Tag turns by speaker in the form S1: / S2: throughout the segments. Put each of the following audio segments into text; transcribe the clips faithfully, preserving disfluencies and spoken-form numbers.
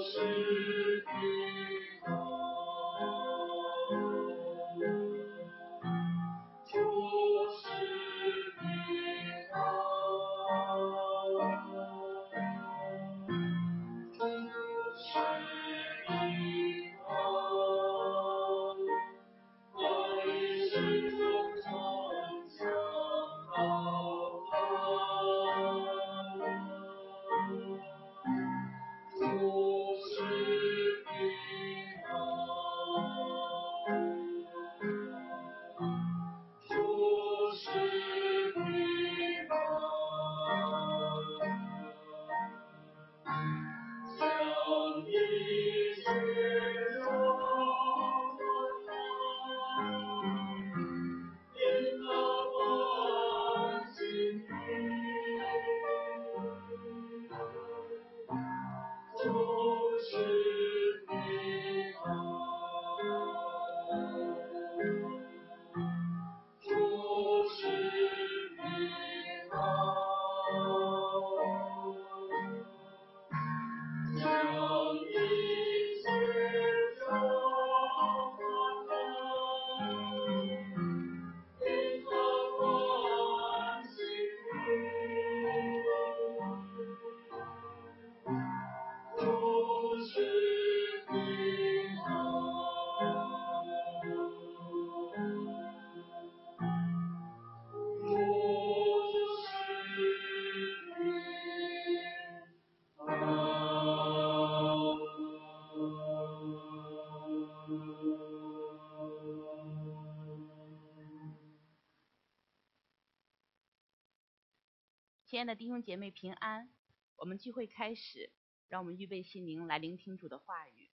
S1: 亲爱的弟兄姐妹平安，我们聚会开始，让我们预备心灵来聆听主的话语。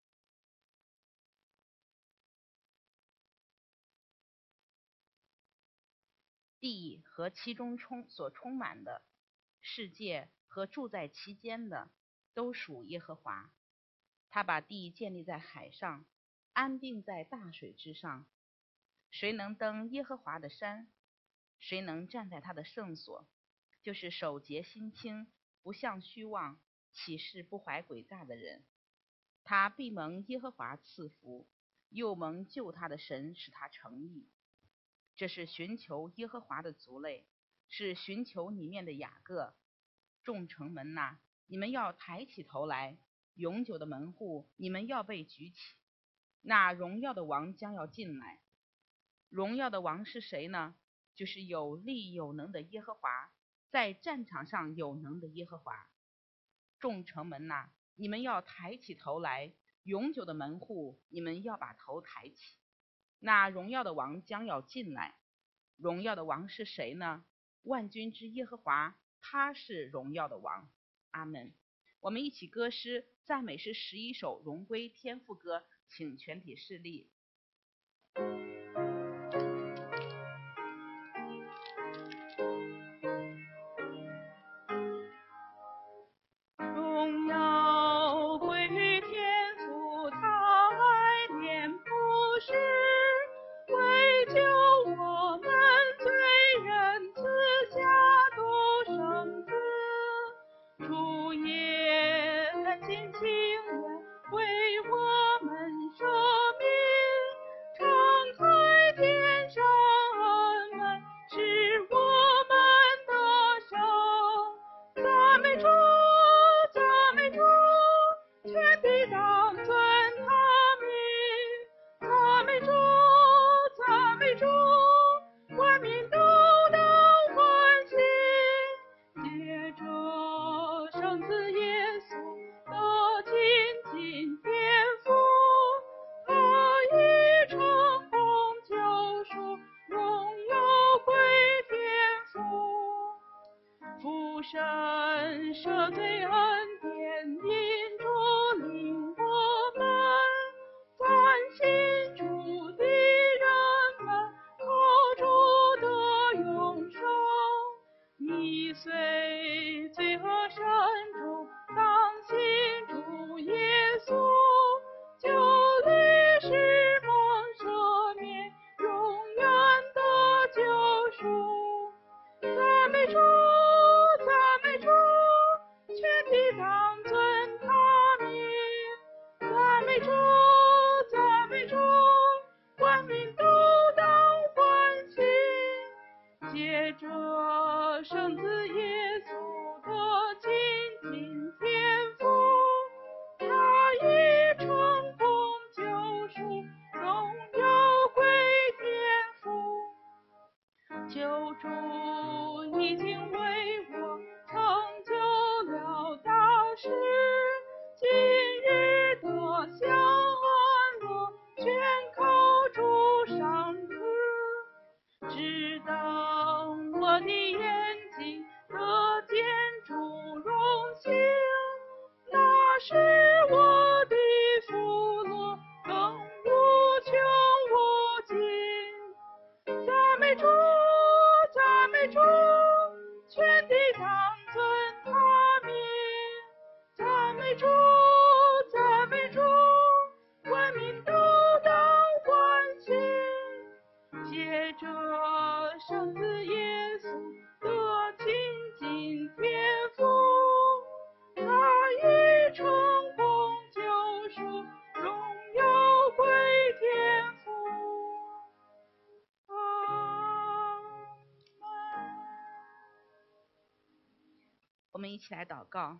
S1: 地和其中充所充满的世界和住在其间的都属耶和华。他把地建立在海上，安定在大水之上。谁能登耶和华的山？谁能站在他的圣所？就是手洁心清，不向虚妄，起誓不怀诡诈的人。他必蒙耶和华赐福，又蒙救他的神使他成义。这是寻求耶和华的族类，是寻求里面的雅各。众城门哪，你们要抬起头来，永久的门户，你们要被举起。那荣耀的王将要进来。荣耀的王是谁呢？就是有力有能的耶和华，在战场上有能的耶和华。众城门哪，你们要抬起头来，永久的门户，你们要把头抬起。那荣耀的王将要进来。荣耀的王是谁呢？万军之耶和华，他是荣耀的王。阿们。我们一起歌诗赞美诗十一首，荣归天父歌，请全体侍立。
S2: 荣耀归天父，他爱怜不是为救我们罪人，赐下独生子，主也甘心情愿为我们舍命，敞开天上恩门，使我们得生。赞美主，赞美主，全地当尊他名。赞美主，赞美主，万民都当欢喜。借着圣子耶稣的亲近天父，他已成功救赎，荣耀归天父。父神赦罪恩典，因主领我们，咱信主的人们，靠主得永生。你虽罪恶深重，当信主耶稣，就历史蒙赦免，永远的救赎。赞美主，赞美主，全地当
S1: 起来祷告。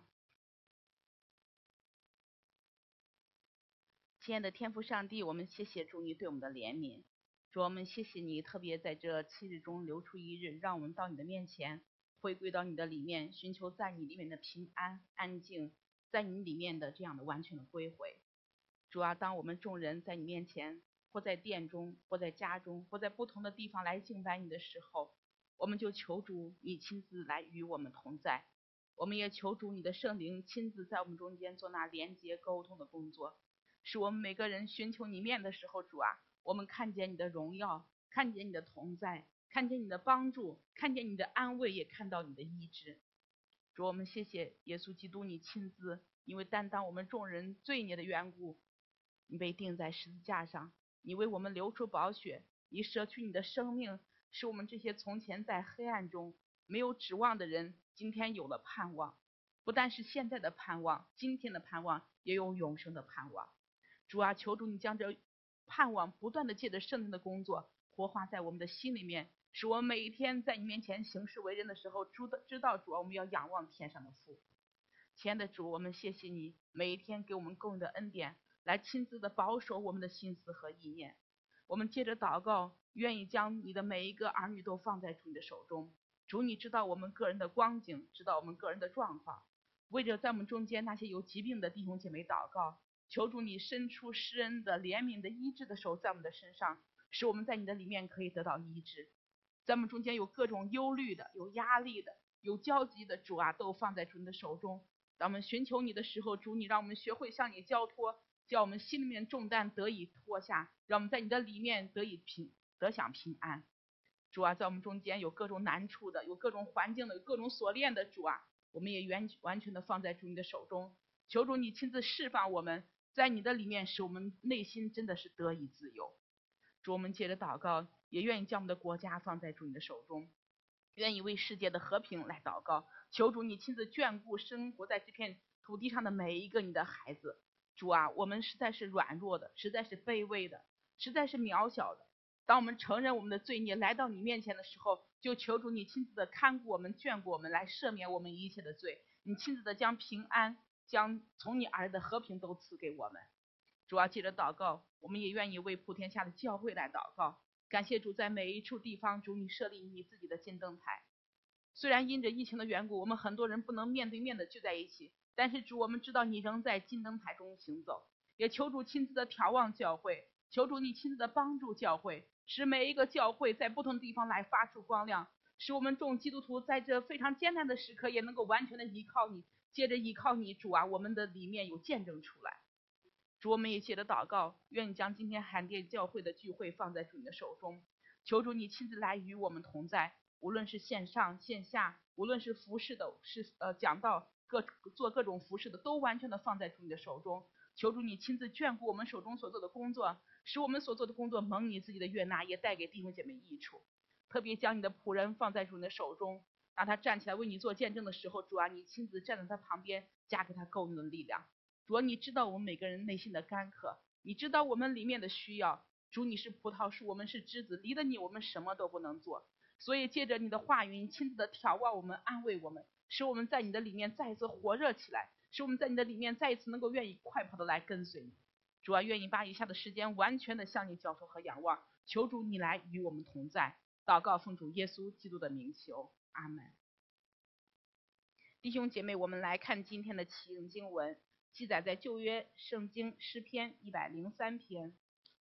S1: 亲爱的天父上帝，我们谢谢主你对我们的怜悯，主我们谢谢你，特别在这七日中留出一日，让我们到你的面前，回归到你的里面，寻求在你里面的平安、安静，在你里面的这样的完全的归回。主啊，当我们众人在你面前，或在殿中，或在家中，或在不同的地方来敬拜你的时候，我们就求主你亲自来与我们同在，我们也求主你的圣灵亲自在我们中间做那连接沟通的工作，使我们每个人寻求你面的时候，主啊，我们看见你的荣耀，看见你的同在，看见你的帮助，看见你的安慰，也看到你的医治。主，我们谢谢耶稣基督，你亲自因为担当我们众人罪孽的缘故，你被钉在十字架上，你为我们流出宝血，你舍去你的生命，使我们这些从前在黑暗中没有指望的人，今天有了盼望。不但是现在的盼望，今天的盼望，也有永生的盼望。主啊，求主你将这盼望不断的借着圣灵的工作活化在我们的心里面，使我们每一天在你面前行事为人的时候，知道主啊，我们要仰望天上的父。亲爱的主，我们谢谢你每一天给我们供应的恩典，来亲自的保守我们的心思和意念。我们接着祷告，愿意将你的每一个儿女都放在主你的手中。主，你知道我们个人的光景，知道我们个人的状况，为着在我们中间那些有疾病的弟兄姐妹祷告，求主你伸出施恩的怜悯的医治的手在我们的身上，使我们在你的里面可以得到医治。在我们中间有各种忧虑的，有压力的，有焦急的，主啊，都放在主你的手中。当我们寻求你的时候，主你让我们学会向你交托，叫我们心里面重担得以脱下，让我们在你的里面得以平得享平安。主啊，在我们中间有各种难处的，有各种环境的，有各种锁链的，主啊，我们也完完全的放在主你的手中。求主你亲自释放我们，在你的里面使我们内心真的是得以自由。主，我们接着祷告，也愿意将我们的国家放在主你的手中，愿意为世界的和平来祷告。求主你亲自眷顾生活在这片土地上的每一个你的孩子。主啊，我们实在是软弱的，实在是卑微的，实在是渺小的。当我们承认我们的罪孽来到你面前的时候，就求主你亲自的看顾我们，眷顾我们，来赦免我们一切的罪。你亲自的将平安，将从你而来的和平都赐给我们。主啊，接着祷告，我们也愿意为普天下的教会来祷告。感谢主，在每一处地方，主你设立你自己的金灯台。虽然因着疫情的缘故，我们很多人不能面对面的聚在一起，但是主，我们知道你仍在金灯台中行走。也求主亲自的眺望教会，求主你亲自的帮助教会，使每一个教会在不同的地方来发出光亮，使我们众基督徒在这非常艰难的时刻也能够完全的依靠你，接着依靠你。主啊，我们的里面有见证出来。主，我们也接着祷告，愿你将今天海淀教会的聚会放在主你的手中，求主你亲自来与我们同在，无论是线上线下，无论是服侍的，是呃讲道各做各种服侍的，都完全的放在主你的手中。求主你亲自眷顾我们手中所做的工作，使我们所做的工作蒙你自己的悦纳，也带给弟兄姐妹益处。特别将你的仆人放在主你的手中，让他站起来为你做见证的时候，主啊，你亲自站在他旁边，加给他够用的力量。主啊，你知道我们每个人内心的干渴，你知道我们里面的需要。主，你是葡萄树，我们是枝子，离了你我们什么都不能做。所以借着你的话语，你亲自的眺望我们，安慰我们，使我们在你的里面再一次火热起来，使我们在你的里面再一次能够愿意快跑的来跟随你。主啊，愿意把以下的时间完全的向你交托和仰望，求主你来与我们同在。祷告奉主耶稣基督的名求，阿门。弟兄姐妹，我们来看今天的启应经文，记载在旧约圣经诗篇一百零三篇。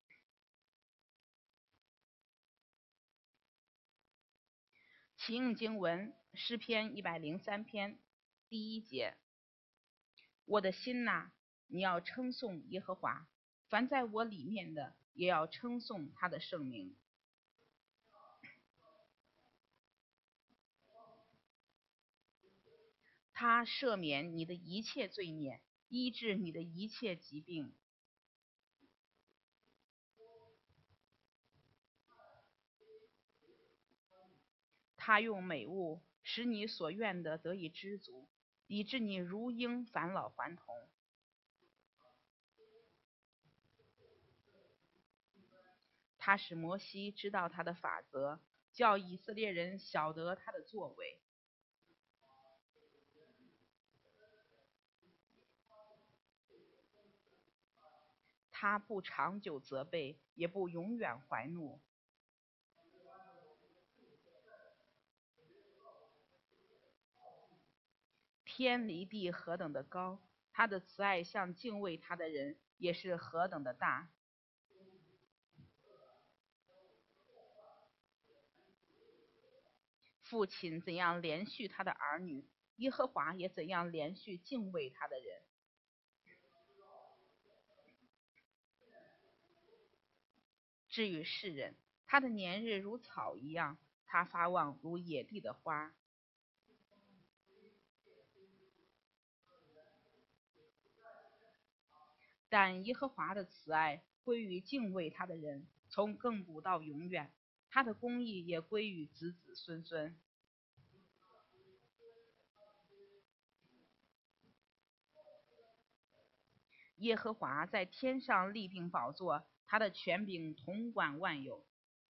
S1: 启应经文诗篇一百零三篇第一节：我的心哪，你要称颂耶和华，凡在我里面的也要称颂他的圣名。他赦免你的一切罪孽，医治你的一切疾病。他用美物使你所愿的得以知足，以致你如鹰返老还童。他使摩西知道他的法则，叫以色列人晓得他的作为。 他不长久责备，也不永远怀怒。天离地何等的高，他的慈爱向敬畏他的人也是何等的大。父亲怎样连续他的儿女，耶和华也怎样连续敬畏他的人。至于世人，他的年日如草一样，他发旺如野地的花。但耶和华的慈爱归于敬畏他的人，从亘古到永远，他的公义也归于子子孙孙。耶和华在天上立定宝座，他的权柄统管万有。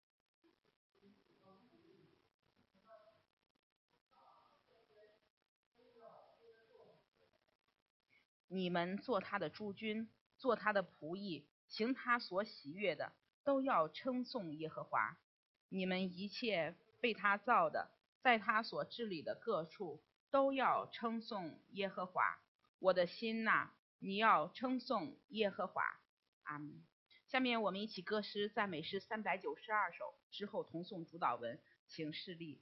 S1: 你们做他的诸军，做他的仆役，行他所喜悦的，都要称颂耶和华。你们一切被他造的，在他所治理的各处，都要称颂耶和华。我的心哪，你要称颂耶和华。阿们。下面我们一起歌诗赞美诗三百九十二首，之后同诵主祷文，请示立。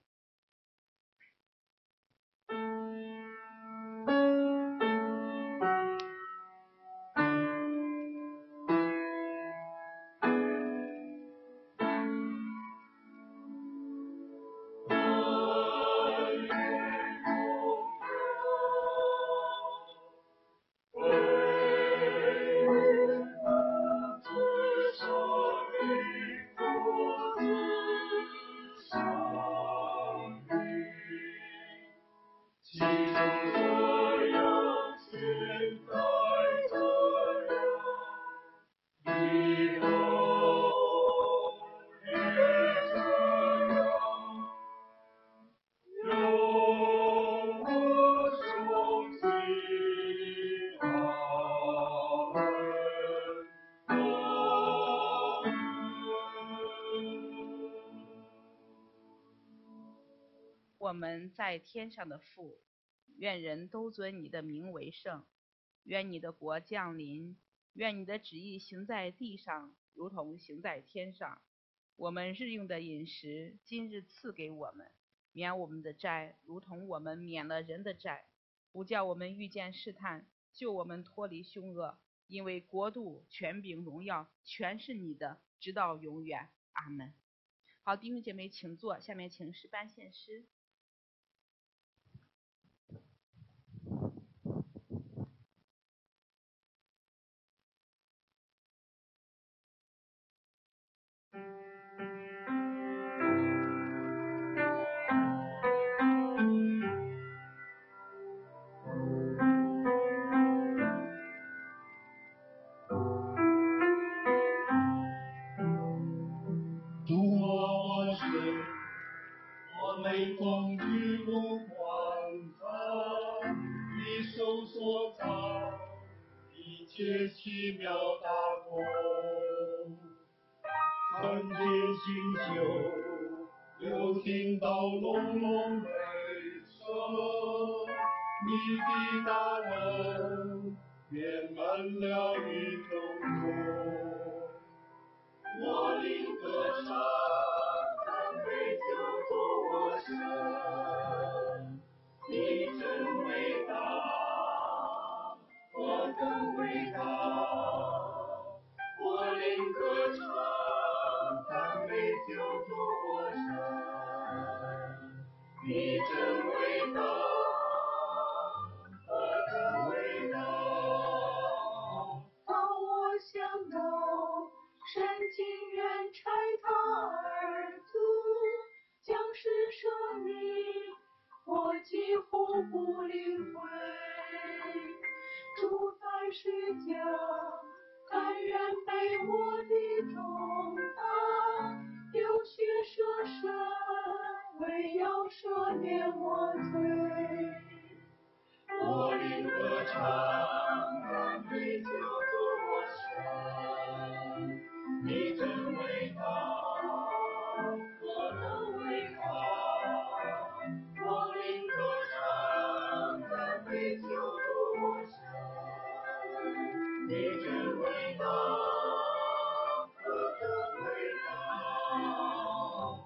S1: 我们在天上的父，愿人都尊你的名为圣。愿你的国降临，愿你的旨意行在地上，如同行在天上。我们日用的饮食，今日赐给我们，免我们的债，如同我们免了人的债。不叫我们遇见试探，救我们脱离凶恶。因为国度、权柄、荣耀，全是你的，直到永远。阿们。好，弟兄姐妹请坐，下面请诗班献诗。
S3: 每逢日落黄苍，你手所造一切奇妙大功，看见星宿，又听到隆隆雷声，你的大能遍满了宇宙中，我灵歌唱，赞美救主我神，你真伟大，我更伟大，我灵歌唱，赞美救主我神，你真伟大，我更伟大。当我想到神情愿拆他而足，将士舍命，我几乎不领会。主在世家，甘愿背我的重担，流血舍身，为要赦免我罪。我灵歌唱，赞美救主我神。 你真伟大，何等伟大！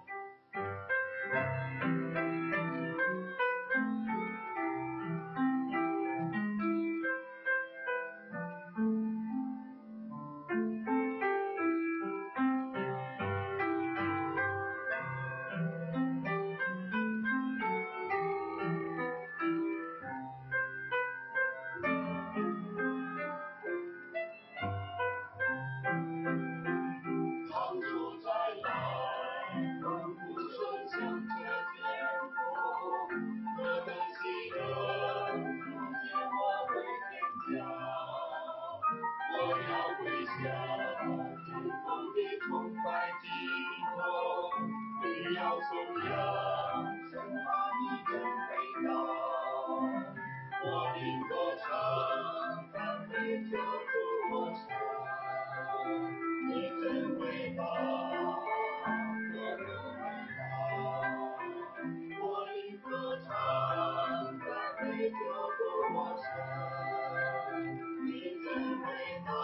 S3: 当主再来，猛虎声响彻天空，何等喜乐，如见我为天降。我要归向天空的崇拜尽头，你要颂扬，神啊你真伟大。我灵歌唱，赞美救主我神。你真伟大，何等伟大！我灵歌唱，赞美救主我神。你真伟大，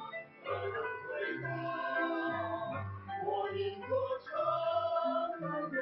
S3: 何等伟大！我灵歌唱，赞美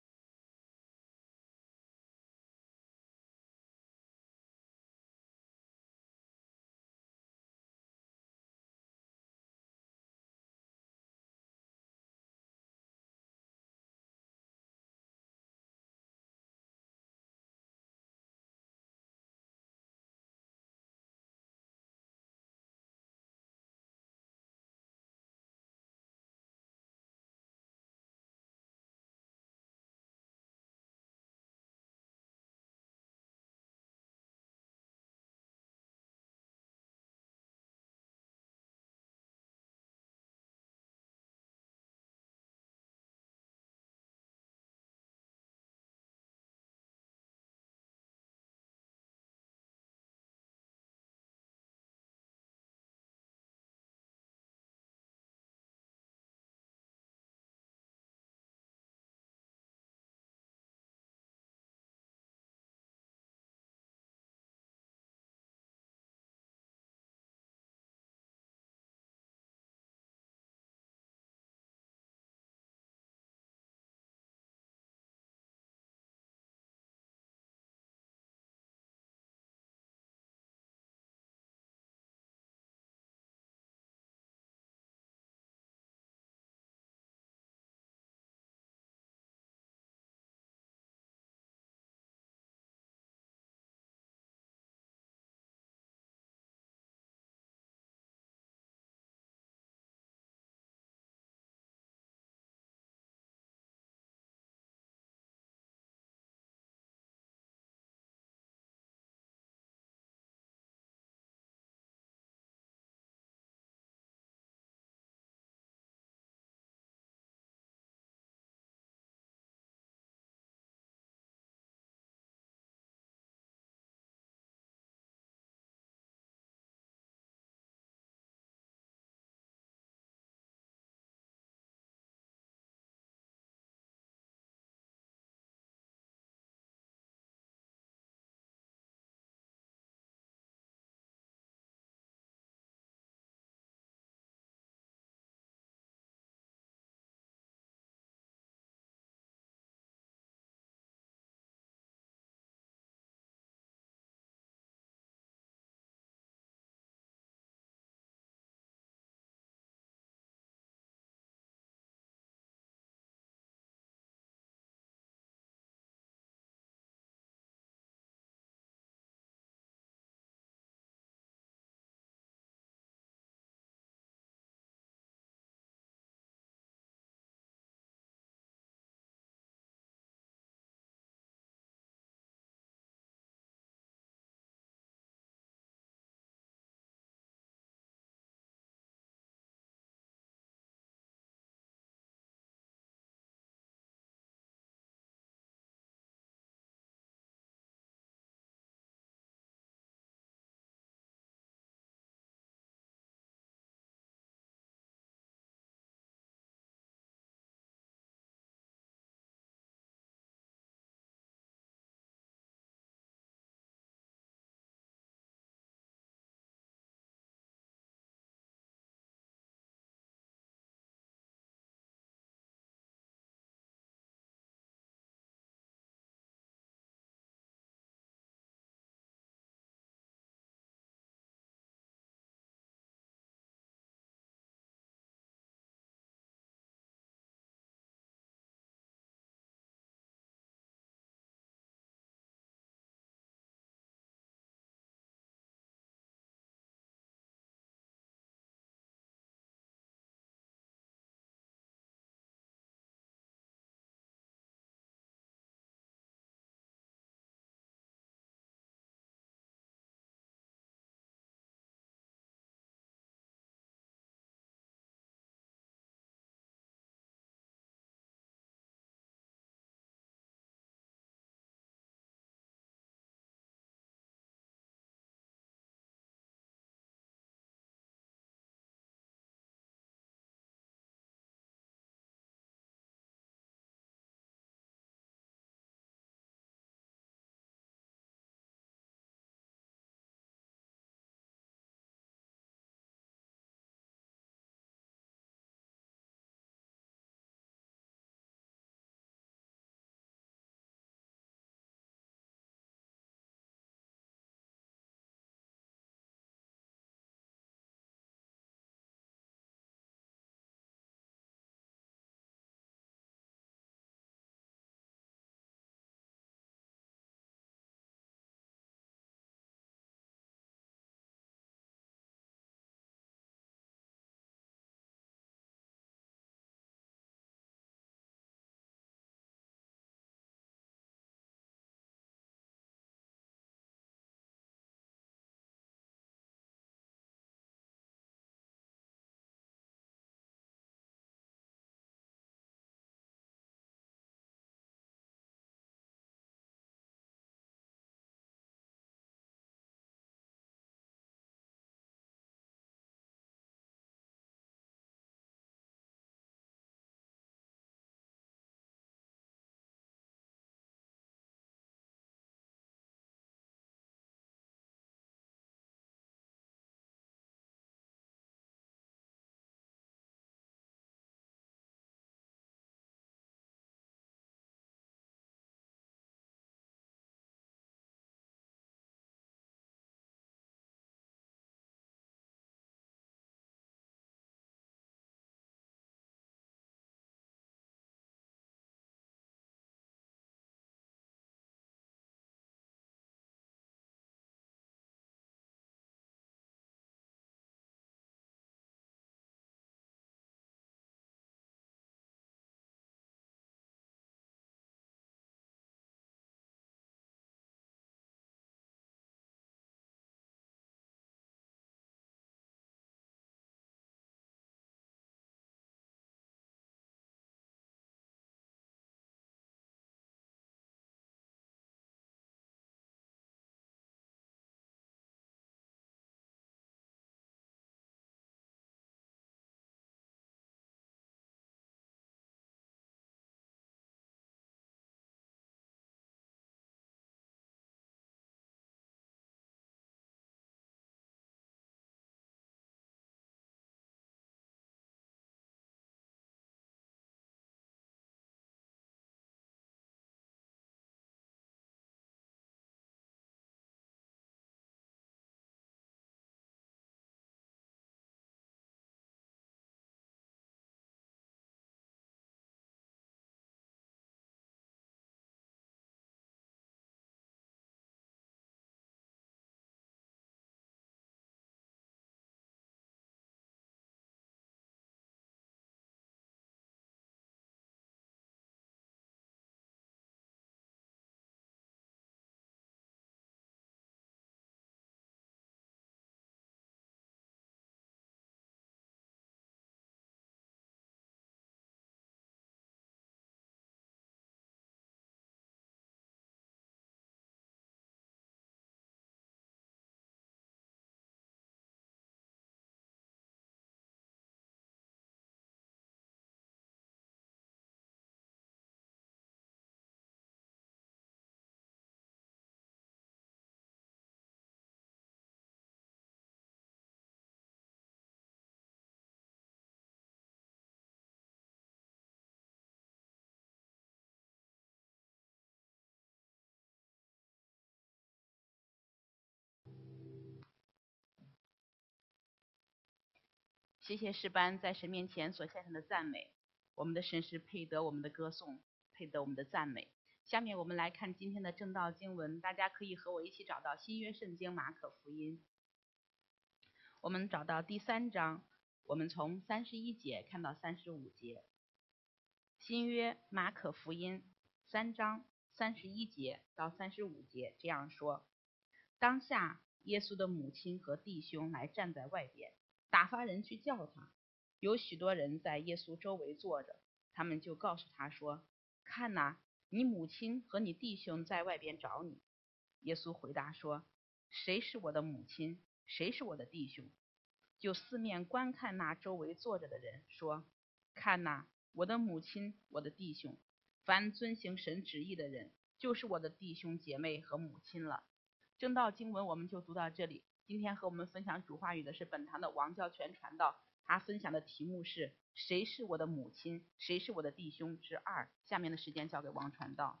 S1: 谢谢诗班在神面前所献上的赞美，我们的神是配得我们的歌颂，配得我们的赞美。下面我们来看今天的正道经文，大家可以和我一起找到新约圣经马可福音。我们找到第三章，我们从三十一节看到三十五节。新约马可福音三章三十一节到三十五节这样说：当下耶稣的母亲和弟兄来站在外边，打发人去叫他。有许多人在耶稣周围坐着，他们就告诉他说：看哪，你母亲和你弟兄在外边找你。耶稣回答说：谁是我的母亲，谁是我的弟兄？就四面观看那周围坐着的人，说：看哪，我的母亲，我的弟兄，凡遵行神旨意的人，就是我的弟兄姐妹和母亲了。正道经文我们就读到这里。今天和我们分享主话语的是本堂的王教全传道，他分享的题目是谁是我的母亲，谁是我的弟兄之二。下面的时间交给王传道。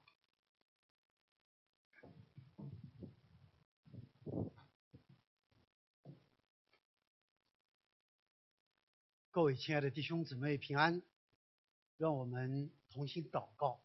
S4: 各位亲爱的弟兄姊妹平安，让我们同心祷告。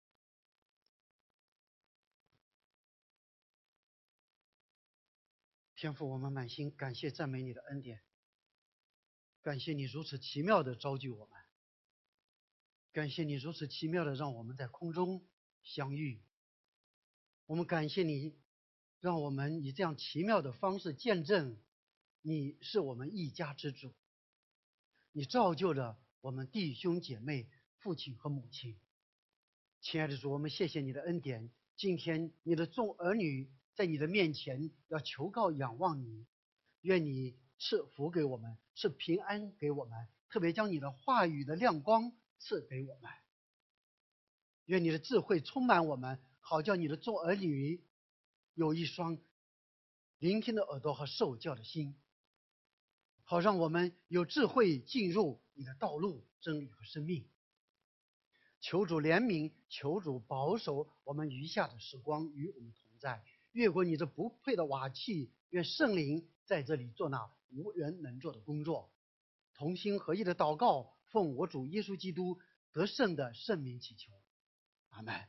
S4: 天父，我们满心感谢赞美你的恩典，感谢你如此奇妙的召聚我们，感谢你如此奇妙的让我们在空中相遇。我们感谢你，让我们以这样奇妙的方式见证你是我们一家之主，你造就了我们弟兄姐妹、父亲和母亲。亲爱的主，我们谢谢你的恩典。今天你的众儿女在你的面前要求告仰望你，愿你赐福给我们，赐平安给我们，特别将你的话语的亮光赐给我们。愿你的智慧充满我们，好叫你的众儿女有一双聆听的耳朵和受教的心，好让我们有智慧进入你的道路、真理和生命。求主怜悯，求主保守我们余下的时光与我们同在，越过你这不配的瓦器，愿圣灵在这里做那无人能做的工作。同心合意的祷告，奉我主耶稣基督得胜的圣名祈求，阿们。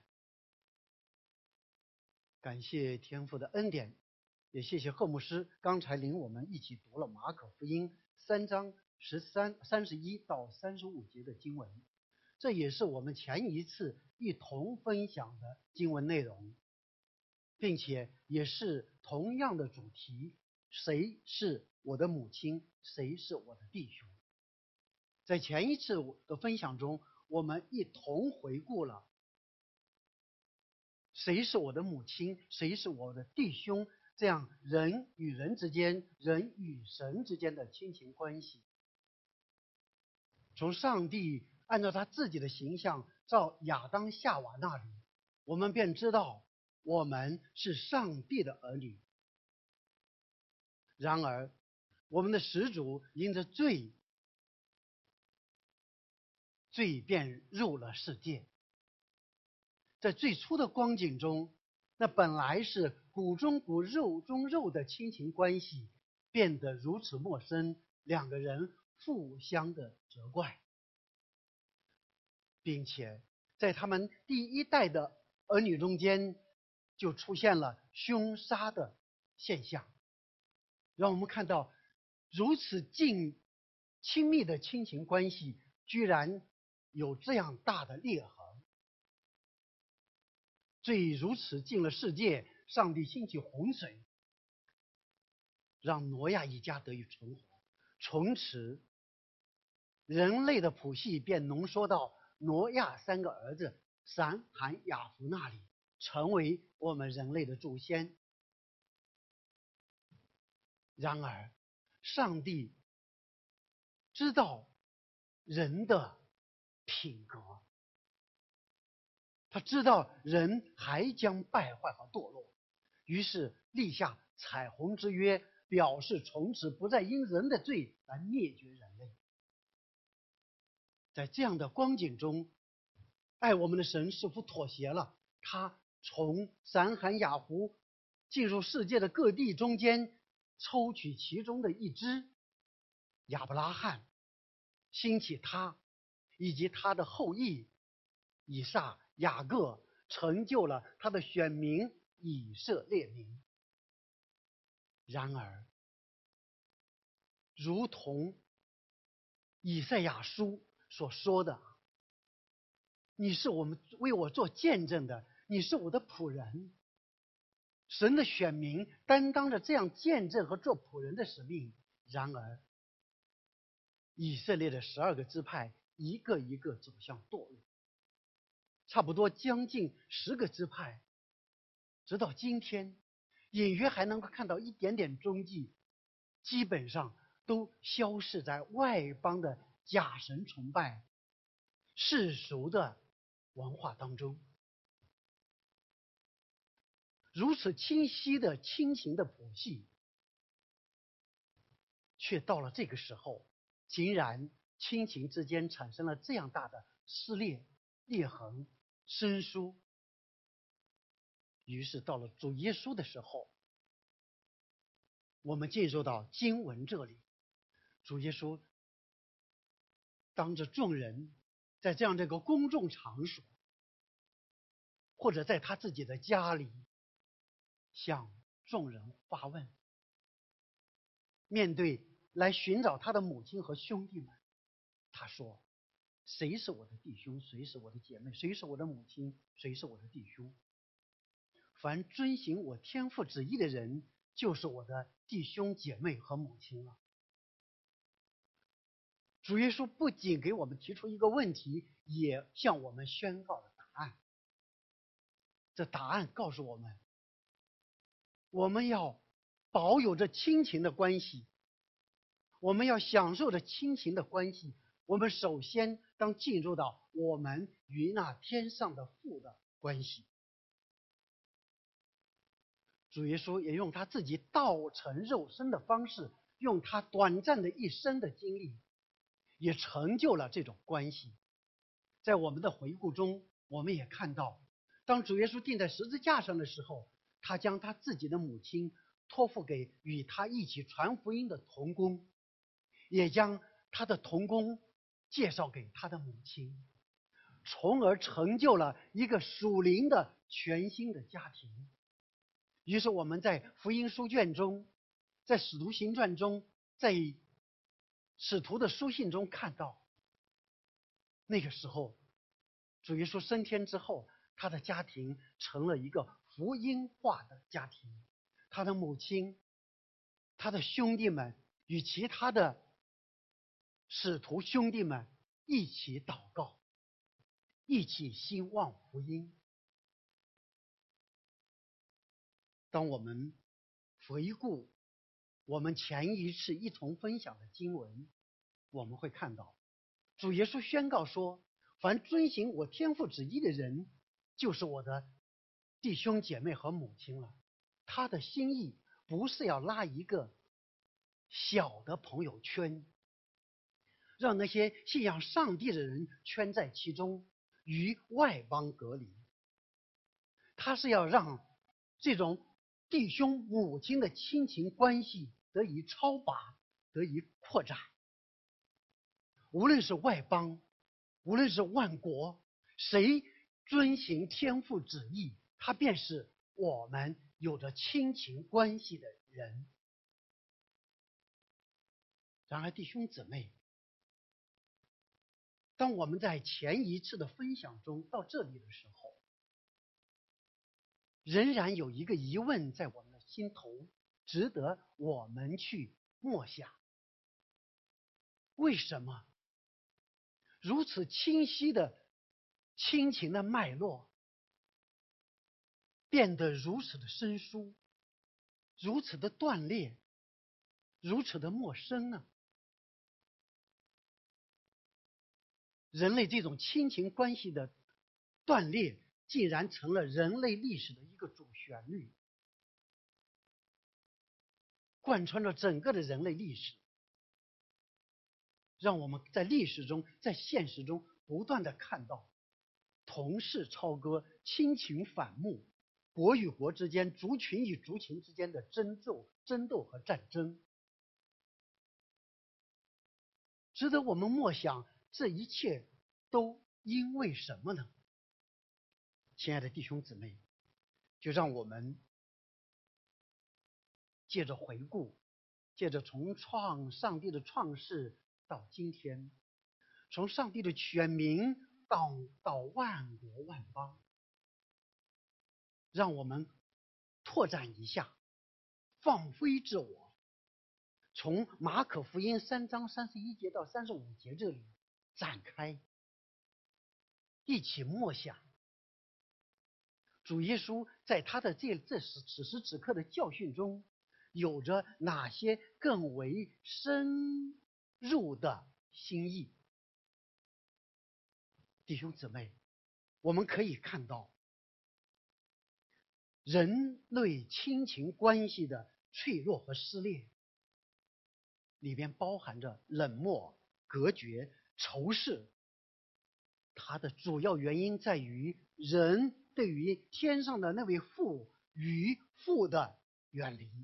S4: 感谢天父的恩典，也谢谢贺牧师刚才领我们一起读了马可福音三章十三三十一到三十五节的经文，这也是我们前一次一同分享的经文内容，并且也是同样的主题：谁是我的母亲，谁是我的弟兄。在前一次的分享中，我们一同回顾了谁是我的母亲，谁是我的弟兄，这样人与人之间、人与神之间的亲情关系。从上帝按照他自己的形象照亚当夏娃那里，我们便知道我们是上帝的儿女。然而我们的始祖因着罪罪便入了世界。在最初的光景中，那本来是骨中骨肉中肉的亲情关系变得如此陌生，两个人互相的责怪，并且在他们第一代的儿女中间就出现了凶杀的现象，让我们看到如此近亲密的亲情关系居然有这样大的裂痕。罪如此进了世界，上帝兴起洪水，让挪亚一家得以存活。从此人类的谱系便浓缩到挪亚三个儿子闪含雅弗那里，成为我们人类的祖先。然而上帝知道人的品格，他知道人还将败坏和堕落，于是立下彩虹之约，表示从此不再因人的罪来灭绝人类。在这样的光景中，爱我们的神似乎妥协了，他从闪含雅弗进入世界的各地中间抽取其中的一支亚伯拉罕， 兴起他以及他的后裔以撒、雅各，成就了他的选民以色列民。然而，如同以赛亚书所说的，你是我们为我做见证的，你是我的仆人。神的选民担当着这样见证和做仆人的使命。然而，以色列的十二个支派一个一个走向堕落，差不多将近十个支派，直到今天，隐约还能够看到一点点踪迹，基本上都消逝在外邦的假神崇拜、世俗的文化当中。如此清晰的亲情的谱系，却到了这个时候，竟然亲情之间产生了这样大的撕裂、裂痕、生疏。于是到了主耶稣的时候，我们进入到经文这里，主耶稣当着众人，在这样这个公众场所，或者在他自己的家里，向众人发问。面对来寻找他的母亲和兄弟们，他说：谁是我的弟兄，谁是我的姐妹，谁是我的母亲，谁是我的弟兄？凡遵行我天父旨意的人，就是我的弟兄姐妹和母亲了。主耶稣不仅给我们提出一个问题，也向我们宣告了答案。这答案告诉我们，我们要保有着亲情的关系，我们要享受着亲情的关系。我们首先当进入到我们与那天上的父的关系。主耶稣也用他自己道成肉身的方式，用他短暂的一生的经历，也成就了这种关系。在我们的回顾中，我们也看到，当主耶稣钉在十字架上的时候，他将他自己的母亲托付给与他一起传福音的同工，也将他的同工介绍给他的母亲，从而成就了一个属灵的全新的家庭。于是我们在福音书卷中，在使徒行传中，在使徒的书信中看到，那个时候主耶稣升天之后，他的家庭成了一个福音化的家庭。他的母亲、他的兄弟们与其他的使徒兄弟们一起祷告，一起兴旺福音。当我们回顾我们前一次一同分享的经文，我们会看到主耶稣宣告说，凡遵行我天父旨意的人，就是我的弟兄姐妹和母亲了。他的心意不是要拉一个小的朋友圈，让那些信仰上帝的人圈在其中，与外邦隔离。他是要让这种弟兄母亲的亲情关系得以超拔，得以扩展。无论是外邦，无论是万国，谁遵行天父旨意，他便是我们有着亲情关系的人。然而弟兄姊妹，当我们在前一次的分享中到这里的时候，仍然有一个疑问在我们的心头，值得我们去默想。为什么如此清晰的亲情的脉络变得如此的生疏，如此的断裂，如此的陌生呢？人类这种亲情关系的断裂，竟然成了人类历史的一个主旋律，贯穿着整个的人类历史，让我们在历史中，在现实中不断的看到同室操戈、亲情反目、国与国之间、族群与族群之间的争斗、争斗和战争。 值得我们默想，这一切都因为什么呢？亲爱的弟兄姊妹，就让我们借着回顾，借着从创上帝的创世到今天，从上帝的选民到到万国万邦，让我们拓展一下，放飞自我，从马可福音三章三十一节到三十五节这里展开，一起默想主耶稣在他的这这时此时此刻的教训中，有着哪些更为深入的心意。弟兄姊妹，我们可以看到人类亲情关系的脆弱和撕裂，里边包含着冷漠、隔绝、仇视。它的主要原因在于人对于天上的那位父与父的远离。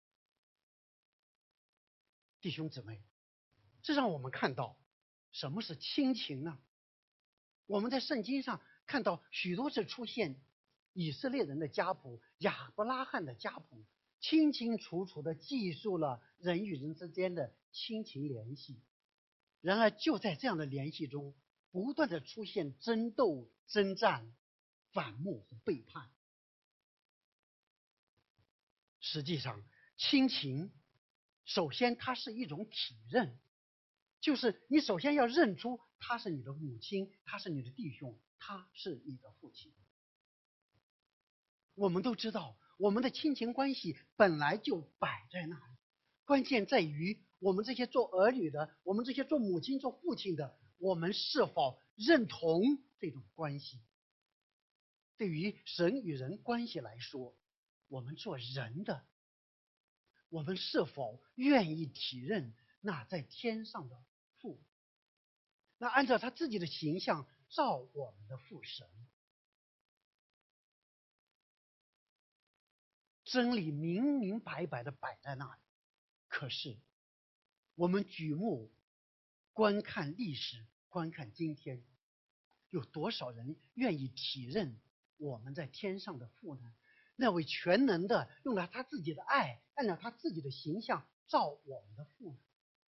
S4: 弟兄姊妹，这让我们看到什么是亲情呢？我们在圣经上看到许多次出现以色列人的家谱、亚伯拉罕的家谱，清清楚楚地记述了人与人之间的亲情联系。然而就在这样的联系中，不断的出现争斗、征战、反目和背叛。实际上，亲情首先它是一种体认，就是你首先要认出他是你的母亲，他是你的弟兄，他是你的父亲。我们都知道，我们的亲情关系本来就摆在那里，关键在于我们这些做儿女的，我们这些做母亲、做父亲的，我们是否认同这种关系？对于神与人关系来说，我们做人的，我们是否愿意体认那在天上的父，那按照他自己的形象造我们的父神？真理明明白白的摆在那里，可是我们举目观看历史，观看今天，有多少人愿意体认我们在天上的父呢？那位全能的用了他自己的爱，按照他自己的形象造我们的父呢？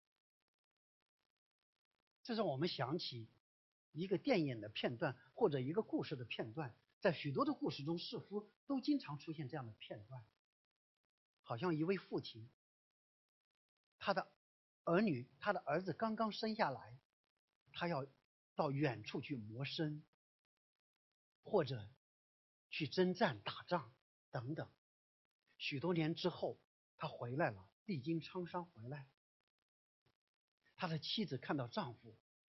S4: 这让我们想起一个电影的片段，或者一个故事的片段，在许多的故事中似乎都经常出现这样的片段。好像一位父亲，他的儿女，他的儿子刚刚生下来，他要到远处去谋生，或者去征战打仗等等。许多年之后，他回来了，历经沧桑回来，他的妻子看到丈夫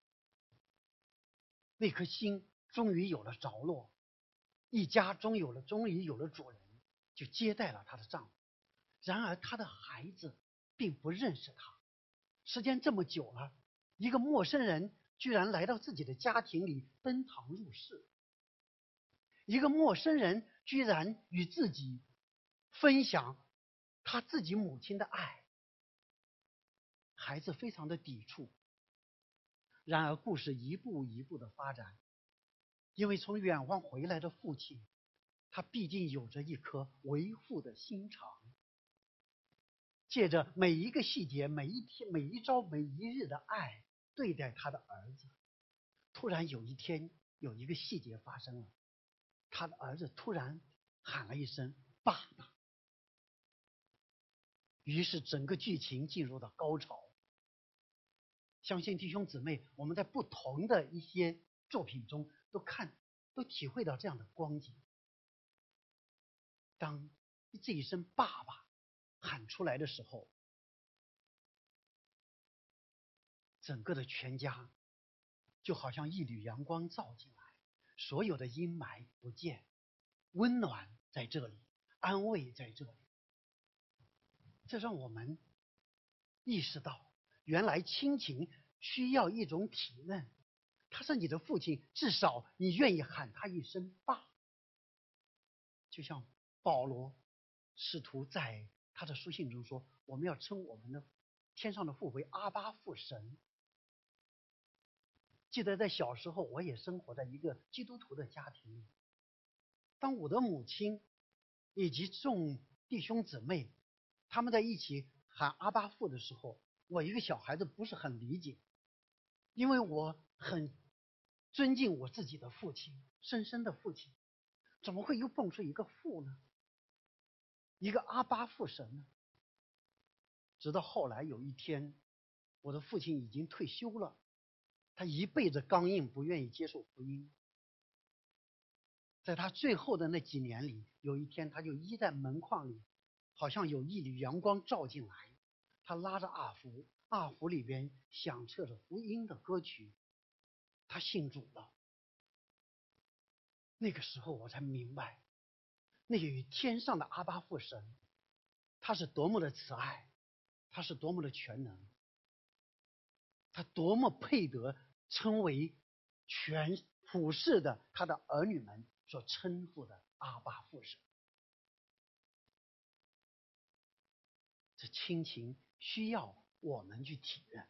S4: 那颗心终于有了着落，一家终有了终于有了主人，就接待了他的丈夫。然而他的孩子并不认识他，时间这么久了，一个陌生人居然来到自己的家庭里登堂入室，一个陌生人居然与自己分享他自己母亲的爱，孩子非常的抵触。然而故事一步一步的发展，因为从远方回来的父亲，他毕竟有着一颗为父的心肠，借着每一个细节，每一天，每一朝，每一日的爱对待他的儿子。突然有一天，有一个细节发生了，他的儿子突然喊了一声爸爸，于是整个剧情进入到高潮。相信弟兄姊妹，我们在不同的一些作品中都看都体会到这样的光景。当这一声爸爸喊出来的时候，整个的全家就好像一缕阳光照进来，所有的阴霾不见，温暖在这里，安慰在这里。这让我们意识到，原来亲情需要一种体认，他是你的父亲，至少你愿意喊他一声爸。就像保罗试图在他的书信中说，我们要称我们的天上的父为阿爸父神。 记得在小时候，我也生活在一个基督徒的家庭里。当我的母亲以及众弟兄姊妹他们在一起喊阿爸父的时候，我一个小孩子不是很理解，因为我很尊敬我自己的父亲，深深的父亲，怎么会又蹦出一个父呢？一个阿爸父神呢？直到后来有一天，我的父亲已经退休了，他一辈子刚硬，不愿意接受福音。在他最后的那几年里，有一天他就依在门框里，好像有一缕阳光照进来，他拉着二胡，二胡里边响彻着福音的歌曲，他信主了。那个时候我才明白，那与天上的阿爸父神，他是多么的慈爱，他是多么的全能，他多么配得称为全普世的他的儿女们所称呼的阿爸父神。这亲情需要我们去体认。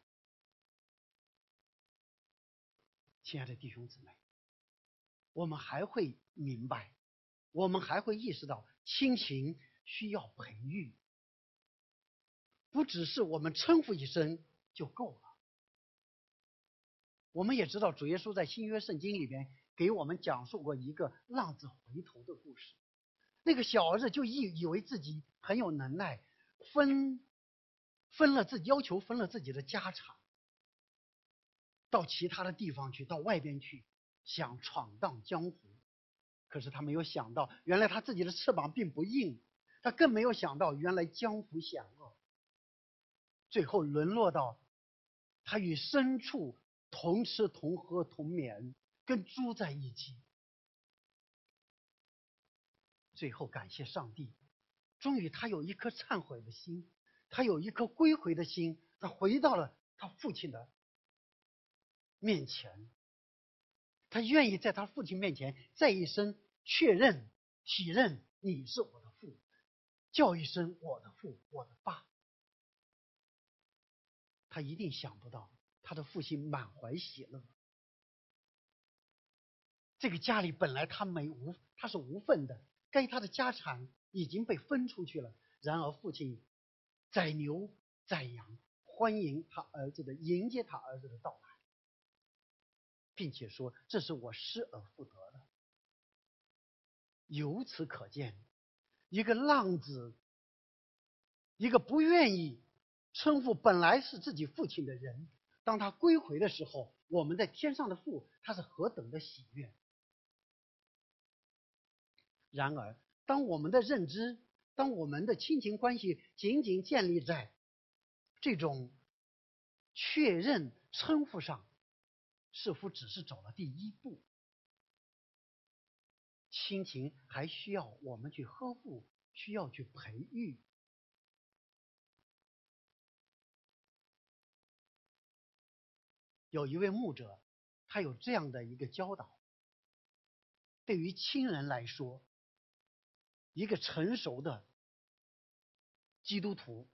S4: 亲爱的弟兄姊妹，我们还会明白，我们还会意识到亲情需要培育，不只是我们称呼一声就够了。我们也知道主耶稣在新约圣经里边给我们讲述过一个浪子回头的故事。那个小儿子就以以为自己很有能耐，分分了自己要求分了自己的家产，到其他的地方去，到外边去，想闯荡江湖。可是他没有想到，原来他自己的翅膀并不硬，他更没有想到原来江湖险恶，最后沦落到他与牲畜同吃同喝同眠，跟猪在一起。最后感谢上帝，终于他有一颗忏悔的心，他有一颗归回的心，他回到了他父亲的面前，他愿意在他父亲面前再一声确认体认你是我的父，叫一声我的父，我的爸。他一定想不到他的父亲满怀喜乐。这个家里本来他没无他是无份的，该他的家产已经被分出去了，然而父亲宰牛宰羊，欢迎他儿子的迎接他儿子的到来，并且说这是我失而复得的。由此可见，一个浪子，一个不愿意称呼本来是自己父亲的人，当他归回的时候，我们在天上的父他是何等的喜悦。然而当我们的认知，当我们的亲情关系仅仅建立在这种确认称呼上，似乎只是走了第一步。亲情还需要我们去呵护，需要去培育。有一位牧者，他有这样的一个教导：对于亲人来说，一个成熟的基督徒，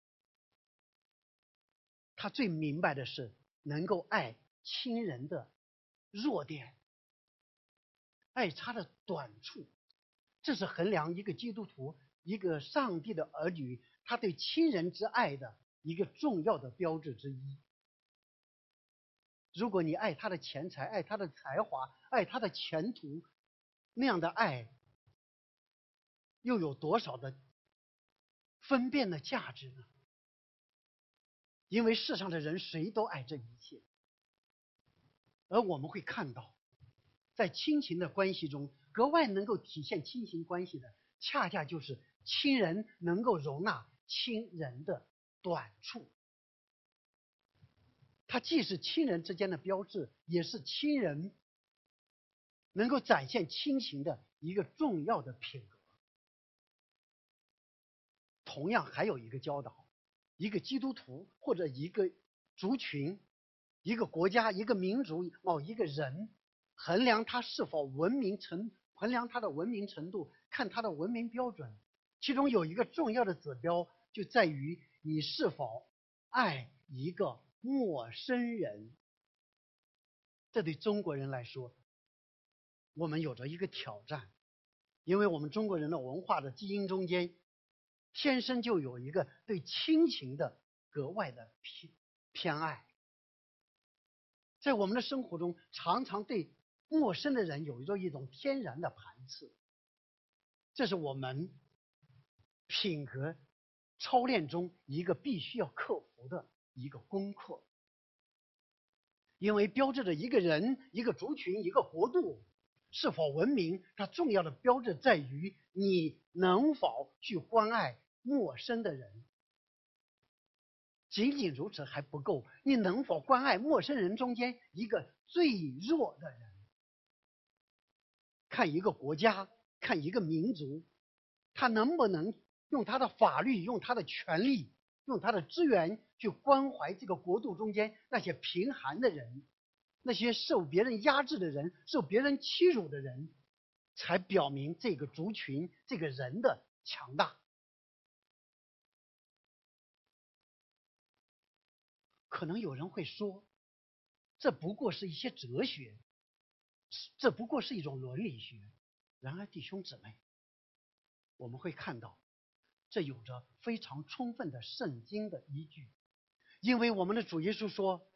S4: 他最明白的是能够爱亲人的弱点，爱他的短处。这是衡量一个基督徒，一个上帝的儿女，他对亲人之爱的一个重要的标志之一。如果你爱他的钱财，爱他的才华，爱他的前途，那样的爱又有多少的分辨的价值呢？因为世上的人谁都爱这一切，而我们会看到，在亲情的关系中，格外能够体现亲情关系的，恰恰就是亲人能够容纳亲人的短处。它既是亲人之间的标志，也是亲人能够展现亲情的一个重要的品格。同样还有一个教导，一个基督徒或者一个族群、一个国家、一个民族、某一个人，衡量他是否文明程衡量他的文明程度，看他的文明标准，其中有一个重要的指标，就在于你是否爱一个陌生人。 这对中国人来说，我们有着一个挑战，因为我们中国人的文化的基因中间，天生就有一个对亲情的格外的偏偏爱。在我们的生活中，常常对陌生的人有着一种天然的排斥，这是我们品格操练中一个必须要克服的一个功课。因为标志着一个人、一个族群、一个国度是否文明，它重要的标志在于你能否去关爱陌生的人。仅仅如此还不够，你能否关爱陌生人中间一个最弱的人？看一个国家，看一个民族，他能不能用他的法律、用他的权利、用他的资源去关怀这个国度中间那些贫寒的人，那些受别人压制的人，受别人欺辱的人，才表明这个族群、这个人的强大。可能有人会说，这不过是一些哲学，这不过是一种伦理学。然而弟兄姊妹，我们会看到这有着非常充分的圣经的依据。因为我们的主耶稣说，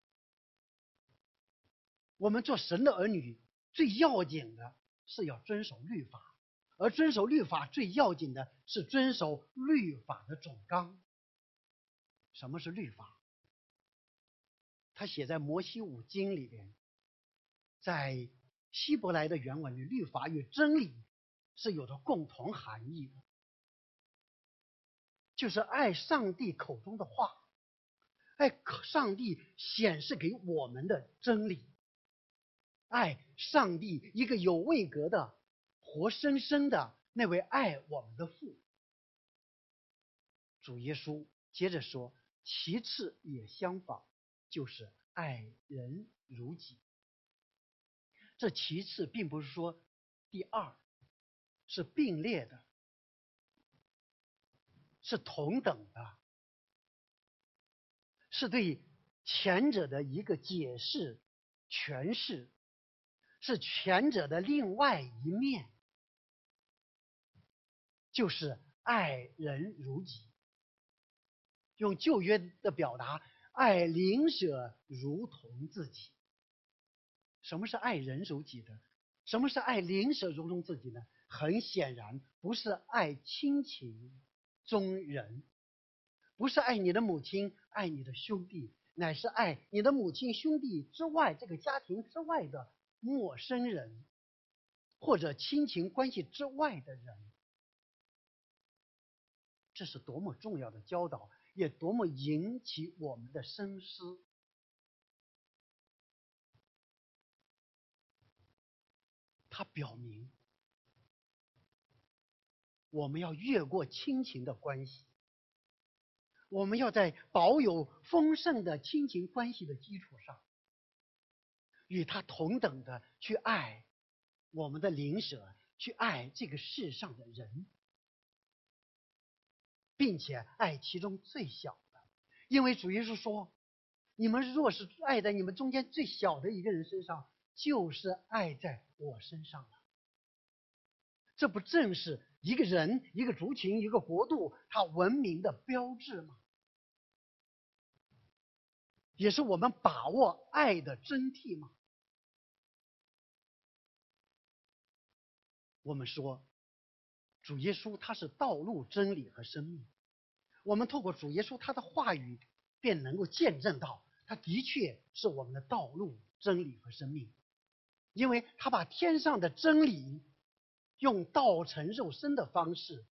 S4: 我们做神的儿女最要紧的是要遵守律法，而遵守律法最要紧的是遵守律法的总纲。什么是律法？它写在摩西五经里边，在希伯来的原文里，律法与真理是有着共同含义的，就是爱上帝口中的话，爱上帝显示给我们的真理，爱上帝一个有位格的活生生的那位爱我们的父。主耶稣接着说，其次也相仿，就是爱人如己。这其次并不是说第二，是并列的，是同等的，是对前者的一个解释、诠释，是前者的另外一面，就是爱人如己。用旧约的表达，爱邻舍如同自己。什么是爱人如己的？什么是爱邻舍如同自己呢？很显然不是爱亲情中人，不是爱你的母亲、爱你的兄弟，乃是爱你的母亲、兄弟之外，这个家庭之外的陌生人，或者亲情关系之外的人。这是多么重要的教导，也多么引起我们的深思。它表明我们要越过亲情的关系，我们要在保有丰盛的亲情关系的基础上，与他同等的去爱我们的邻舍，去爱这个世上的人，并且爱其中最小的。因为主耶稣说，你们若是爱在你们中间最小的一个人身上，就是爱在我身上了。这不正是一个人、一个族群、一个国度它文明的标志吗？也是我们把握爱的真谛吗？我们说，主耶稣他是道路、真理和生命。我们透过主耶稣他的话语，便能够见证到，他的确是我们的道路、真理和生命。因为他把天上的真理用道成肉身的方式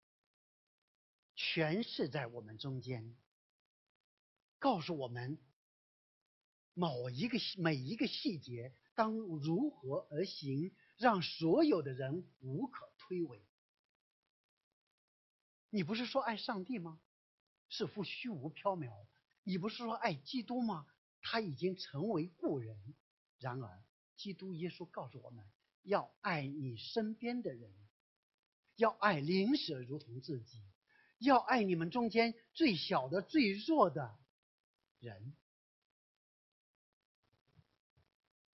S4: 诠释在我们中间，告诉我们某一个每一个细节当如何而行，让所有的人无可推诿。你不是说爱上帝吗？是乎虚无缥缈。你不是说爱基督吗？他已经成为故人。然而基督耶稣告诉我们，要爱你身边的人，要爱邻舍如同自己，要爱你们中间最小的、最弱的人。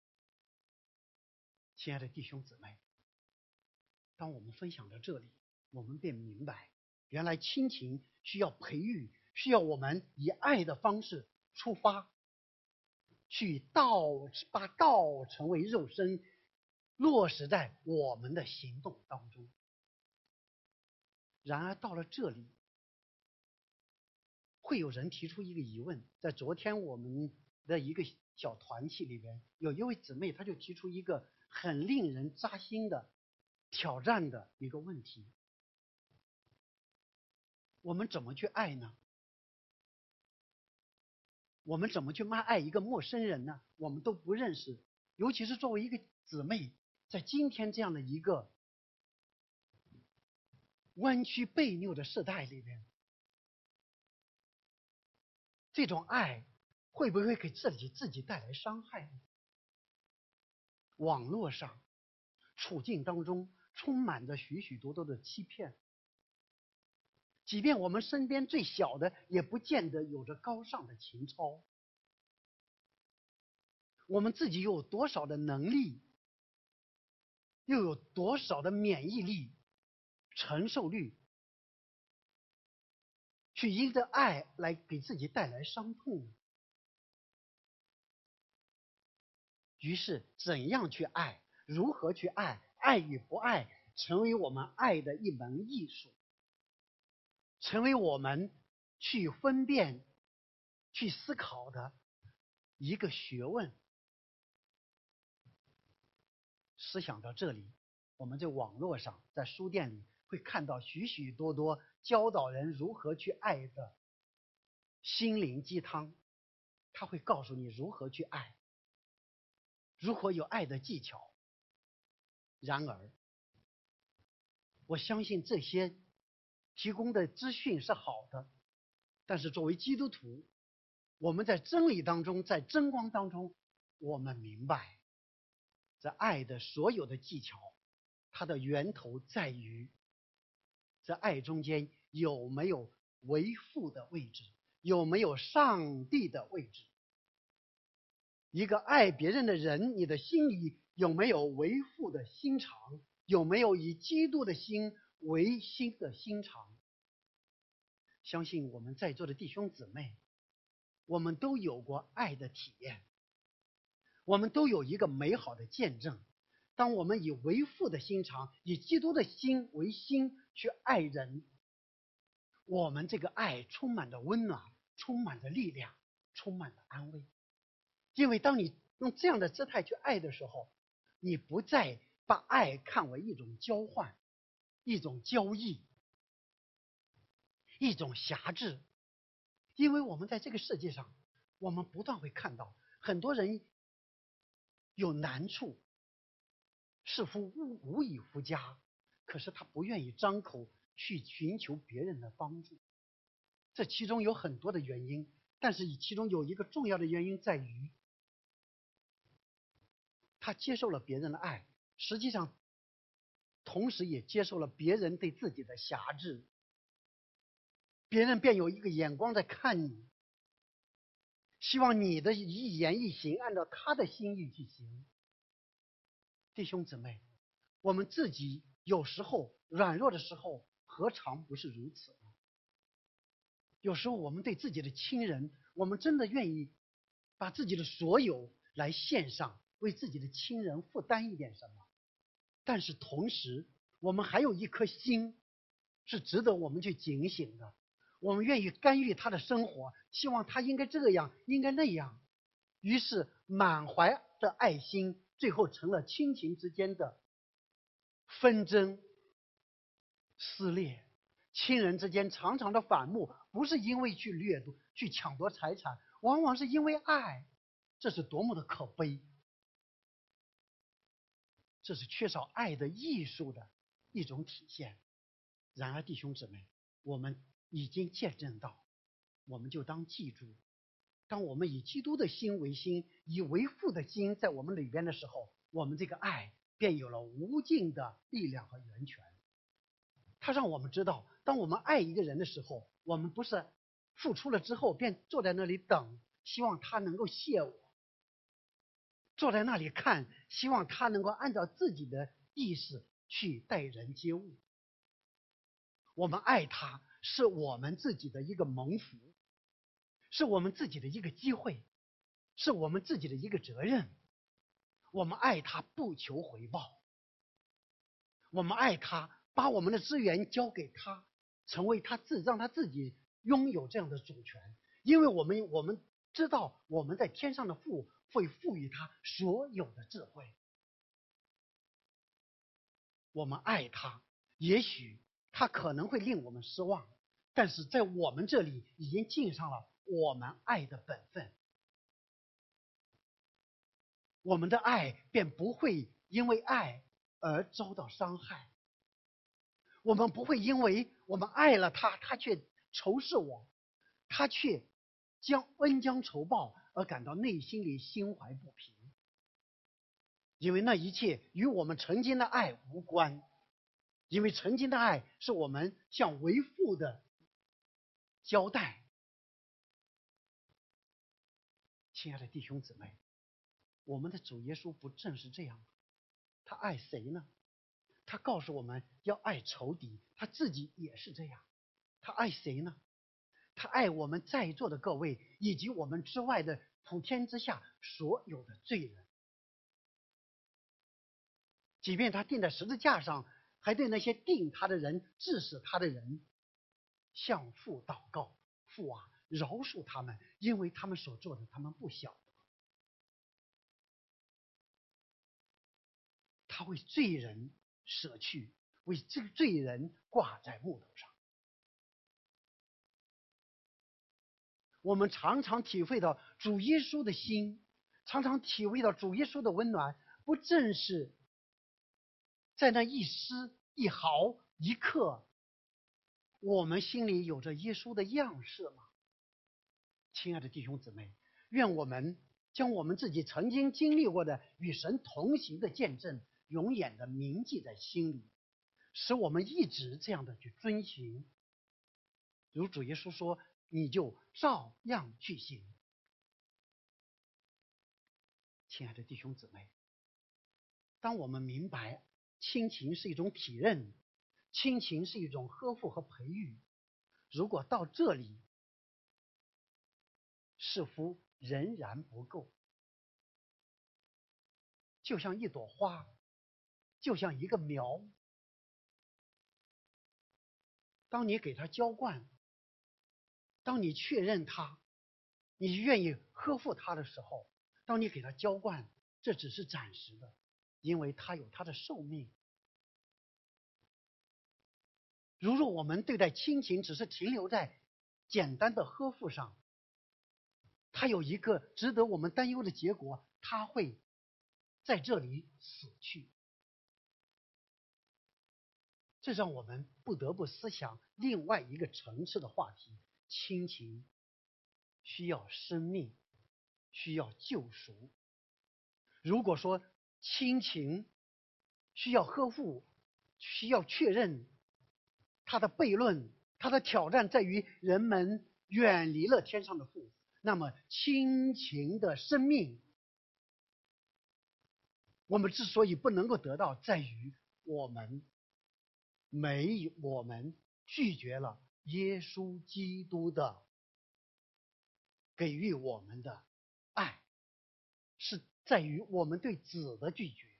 S4: 亲爱的弟兄姊妹，当我们分享到这里，我们便明白，原来亲情需要培育，需要我们以爱的方式出发，去道把道成为肉身，落实在我们的行动当中。然而到了这里，会有人提出一个疑问，在昨天我们的一个小团体里边，有一位姊妹，她就提出一个很令人扎心的挑战的一个问题：我们怎么去爱呢？我们怎么去爱一个陌生人呢？我们都不认识，尤其是作为一个姊妹，在今天这样的一个弯曲悖谬的时代里边，这种爱会不会给自己自己带来伤害呢？网络上处境当中充满着许许多多的欺骗，即便我们身边最小的也不见得有着高尚的情操。我们自己又有多少的能力，又有多少的免疫力、承受力，去因着爱来给自己带来伤痛？于是怎样去爱，如何去爱，爱与不爱成为我们爱的一门艺术，成为我们去分辨、去思考的一个学问。思想到这里，我们在网络上，在书店里会看到许许多多教导人如何去爱的心灵鸡汤，他会告诉你如何去爱，如何有爱的技巧。然而我相信这些提供的资讯是好的，但是作为基督徒，我们在真理当中，在真光当中，我们明白这爱的所有的技巧，它的源头在于这爱中间有没有为父的位置，有没有上帝的位置。一个爱别人的人，你的心里有没有为父的心肠，有没有以基督的心为心的心肠。相信我们在座的弟兄姊妹，我们都有过爱的体验，我们都有一个美好的见证。当我们以为父的心肠，以基督的心为心去爱人，我们这个爱充满着温暖，充满着力量，充满着安慰。因为当你用这样的姿态去爱的时候，你不再把爱看为一种交换，一种交易，一种辖制。因为我们在这个世界上，我们不断会看到很多人有难处，似乎无无以复加，可是他不愿意张口去寻求别人的帮助。这其中有很多的原因，但是其中有一个重要的原因在于，他接受了别人的爱，实际上同时也接受了别人对自己的辖制，别人便有一个眼光在看你，希望你的一言一行按照他的心意去行。弟兄姊妹，我们自己有时候软弱的时候，何尝不是如此呢？有时候我们对自己的亲人，我们真的愿意把自己的所有来献上，为自己的亲人负担一点什么。但是同时，我们还有一颗心是值得我们去警醒的。我们愿意干预他的生活，希望他应该这样，应该那样。于是满怀的爱心，最后成了亲情之间的纷争、撕裂。亲人之间常常的反目，不是因为去掠夺、去抢夺财产，往往是因为爱。这是多么的可悲！这是缺少爱的艺术的一种体现。然而弟兄姊妹，我们已经见证到，我们就当记住，当我们以基督的心为心，以为父的心在我们里边的时候，我们这个爱便有了无尽的力量和源泉。它让我们知道，当我们爱一个人的时候，我们不是付出了之后便坐在那里等，希望他能够谢我。 坐在那里看，希望他能够按照自己的意识去待人接物。我们爱他，是我们自己的一个蒙福，是我们自己的一个机会，是我们自己的一个责任。我们爱他不求回报，我们爱他，把我们的资源交给他，成为他自让他自己拥有这样的主权。因为我们我们知道我们在天上的父会赋予他所有的智慧。我们爱他，也许他可能会令我们失望，但是在我们这里已经尽上了我们爱的本分。我们的爱便不会因为爱而遭到伤害。我们不会因为我们爱了他，他却仇视我，他却将恩将仇报而感到内心里心怀不平。因为那一切与我们曾经的爱无关，因为曾经的爱是我们向为父的交代。亲爱的弟兄姊妹，我们的主耶稣不正是这样吗？他爱谁呢？他告诉我们要爱仇敌，他自己也是这样。他爱谁呢？他爱我们在座的各位，以及我们之外的普天之下所有的罪人。即便他钉在十字架上，还对那些钉他的人、致死他的人向父祷告：父啊，饶恕他们，因为他们所做的他们不晓得。他为罪人舍去，为这个罪人挂在木头上。我们常常体会到主耶稣的心，常常体会到主耶稣的温暖，不正是在那一丝一毫一刻，我们心里有着耶稣的样式吗？亲爱的弟兄姊妹，愿我们将我们自己曾经经历过的与神同行的见证永远的铭记在心里，使我们一直这样的去遵行。如主耶稣说，你就照样去行。亲爱的弟兄姊妹，当我们明白亲情是一种体认，亲情是一种呵护和培育，如果到这里似乎仍然不够，就像一朵花，就像一个苗，当你给它浇灌，当你确认它，你愿意呵护它的时候，当你给它浇灌，这只是暂时的，因为它有它的寿命。如若我们对待亲情只是停留在简单的呵护上，它有一个值得我们担忧的结果，它会在这里死去。这让我们不得不思想另外一个层次的话题：亲情需要生命，需要救赎。如果说亲情需要呵护，需要确认，它的悖论，它的挑战在于人们远离了天上的父，那么亲情的生命，我们之所以不能够得到，在于我们没有我们拒绝了耶稣基督的给予我们的爱，是在于我们对子的拒绝。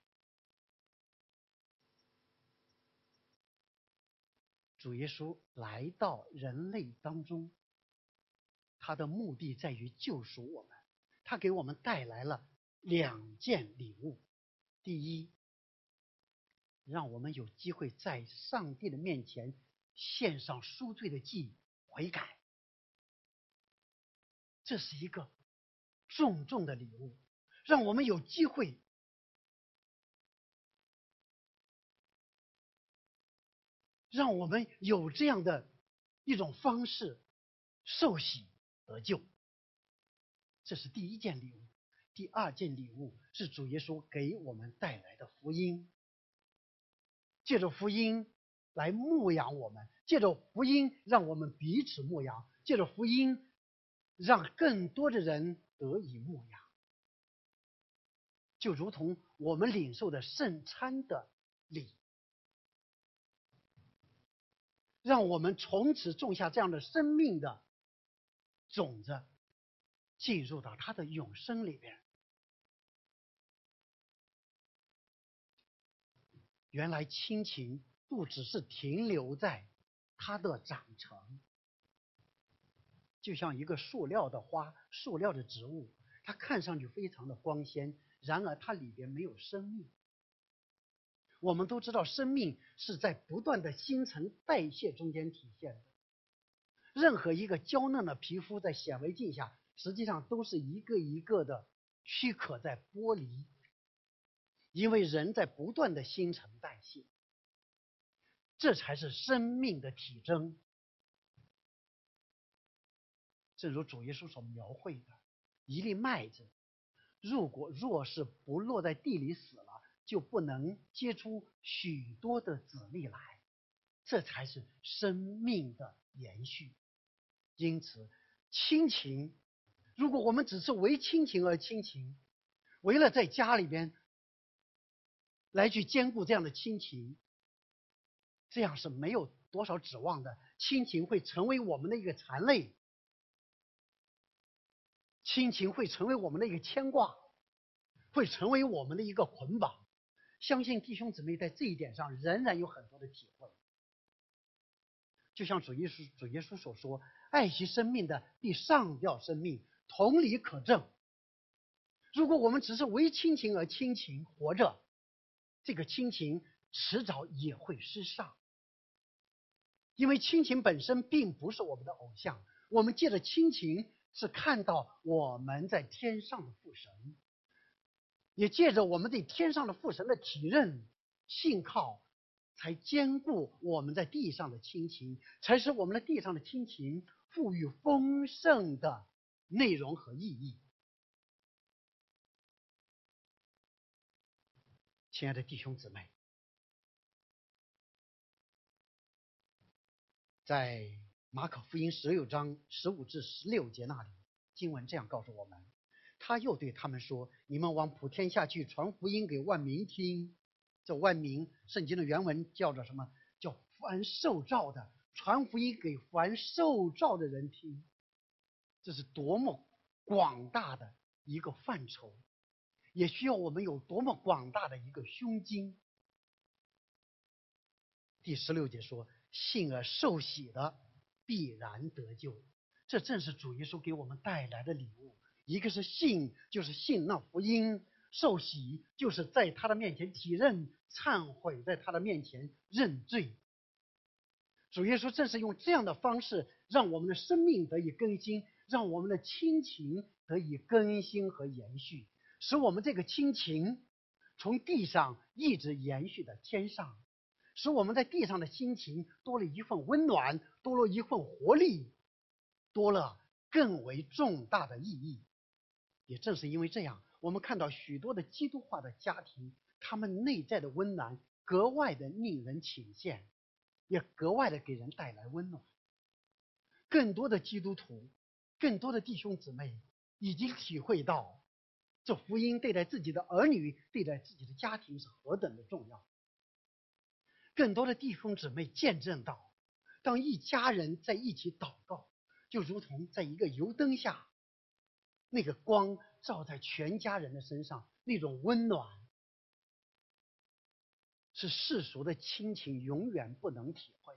S4: 主耶稣来到人类当中，他的目的在于救赎我们，他给我们带来了两件礼物。第一，让我们有机会在上帝的面前献上赎罪的祭，悔改，这是一个重重的礼物，让我们有机会让我们有这样的一种方式受洗得救，这是第一件礼物。第二件礼物是主耶稣给我们带来的福音，借着福音来牧养我们，借着福音让我们彼此牧养，借着福音让更多的人得以牧养。 就如同我们领受的圣餐的礼，让我们从此种下这样的生命的种子，进入到他的永生里边。原来亲情不只是停留在它的长成，就像一个塑料的花、塑料的植物，它看上去非常的光鲜，然而它里边没有生命。我们都知道，生命是在不断的新陈代谢中间体现的。任何一个娇嫩的皮肤在显微镜下，实际上都是一个一个的躯壳在剥离，因为人在不断的新陈代谢，这才是生命的体征。正如主耶稣所描绘的，一粒麦子，如果若是不落在地里死了，就不能结出许多的子粒来，这才是生命的延续。因此，亲情，如果我们只是为亲情而亲情，为了在家里边来去兼顾这样的亲情，这样是没有多少指望的。亲情会成为我们的一个残累，亲情会成为我们的一个牵挂，会成为我们的一个捆绑。相信弟兄姊妹在这一点上仍然有很多的体会。就像主耶稣主耶稣所说，爱惜生命的必上吊生命，同理可证。如果我们只是为亲情而亲情活着，这个亲情迟早也会失丧。因为亲情本身并不是我们的偶像，我们借着亲情是看到我们在天上的父神，也借着我们对天上的父神的体认信靠，才兼顾我们在地上的亲情，才使我们的地上的亲情赋予丰盛的内容和意义。亲爱的弟兄姊妹，在马可福音十六章十五至十六节那里，经文这样告诉我们，他又对他们说，你们往普天下去，传福音给万民听。这万民，圣经的原文叫做什么？叫凡受召的，传福音给凡受召的人听。这是多么广大的一个范畴，也需要我们有多么广大的一个胸襟。第十六节说，信而受洗的必然得救。这正是主耶稣给我们带来的礼物。一个是信，就是信那福音；受洗，就是在他的面前体认、忏悔，在他的面前认罪。主耶稣正是用这样的方式，让我们的生命得以更新，让我们的亲情得以更新和延续，使我们这个亲情从地上一直延续到天上，使我们在地上的亲情多了一份温暖，多了一份活力，多了更为重大的意义。也正是因为这样，我们看到许多的基督化的家庭，他们内在的温暖格外的令人倾羡，也格外的给人带来温暖。更多的基督徒，更多的弟兄姊妹已经体会到这福音对待自己的儿女，对待自己的家庭是何等的重要。更多的弟兄姊妹见证到，当一家人在一起祷告，就如同在一个油灯下，那个光照在全家人的身上，那种温暖是世俗的亲情永远不能体会的。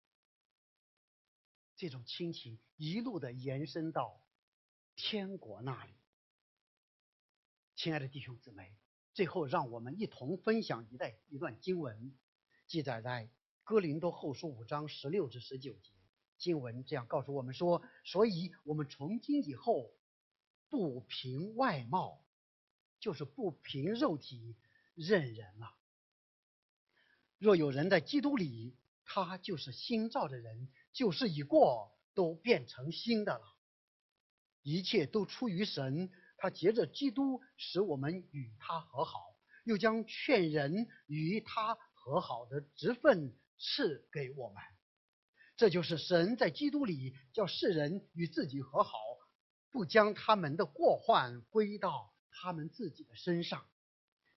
S4: 这种亲情一路的延伸到天国那里。亲爱的弟兄姊妹，最后让我们一同分享一段一段经文，记载在哥林多后书五章十六至十九节。经文这样告诉我们说，所以我们从今以后不凭外貌，就是不凭肉体认人了。若有人在基督里，他就是新造的人，旧事已过，都变成新的了。一切都出于神，他藉着基督使我们与他和好，又将劝人与他和好的职分赐给我们。这就是神在基督里叫世人与自己和好，不将他们的过患归到他们自己的身上。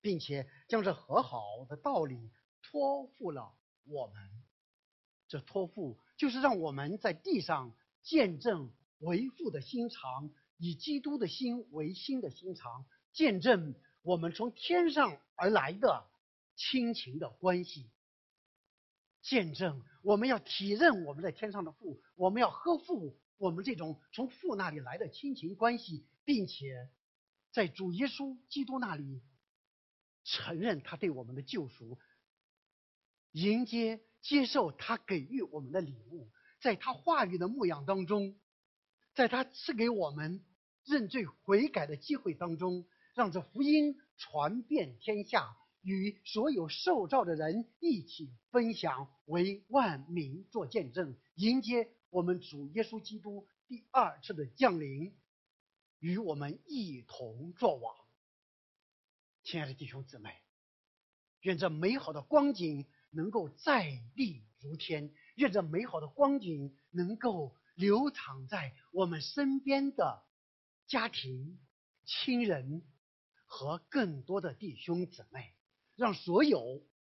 S4: 并且将这和好的道理托付了我们。这托付就是让我们在地上见证为父的心肠，以基督的心为心的心肠，见证我们从天上而来的亲情的关系，见证我们要体认我们在天上的父，我们要呵护我们这种从父那里来的亲情关系，并且在主耶稣基督那里承认他对我们的救赎，迎接接受他给予我们的礼物，在他话语的牧养当中，在他赐给我们认罪悔改的机会当中，让这福音传遍天下，与所有受召的人一起分享，为万民做见证，迎接我们主耶稣基督第二次的降临，与我们一同作王。亲爱的弟兄姊妹，愿这美好的光景能够在地如天，愿这美好的光景能够流淌在我们身边的家庭、亲人和更多的弟兄姊妹，让所有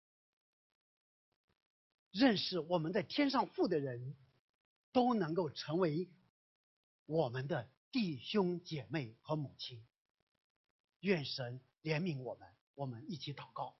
S4: 认识我们在天上父的人都能够成为我们的弟兄姐妹和母亲。愿神怜悯我们，我们一起祷告。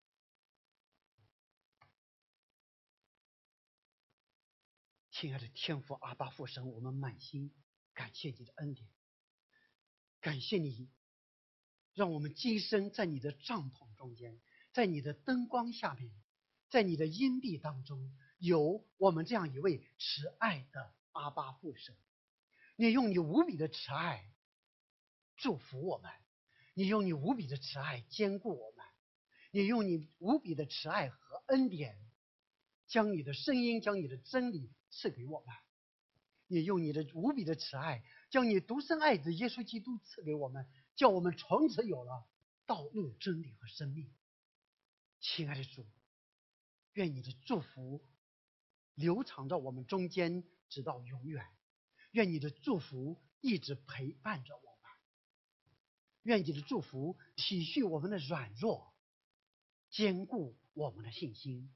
S4: 亲爱的天父阿爸父神，我们满心感谢你的恩典，感谢你让我们今生在你的帐篷中间，在你的灯光下面，在你的荫蔽当中，有我们这样一位慈爱的阿爸父神。你用你无比的慈爱祝福我们，你用你无比的慈爱坚固我们，你用你无比的慈爱和恩典将你的声音，将你的真理赐给我们，你用你的无比的慈爱将你独生爱子耶稣基督赐给我们，叫我们从此有了道路、真理和生命。亲爱的主，愿你的祝福流淌到我们中间，直到永远。愿你的祝福一直陪伴着我们，愿你的祝福体恤我们的软弱，坚固我们的信心。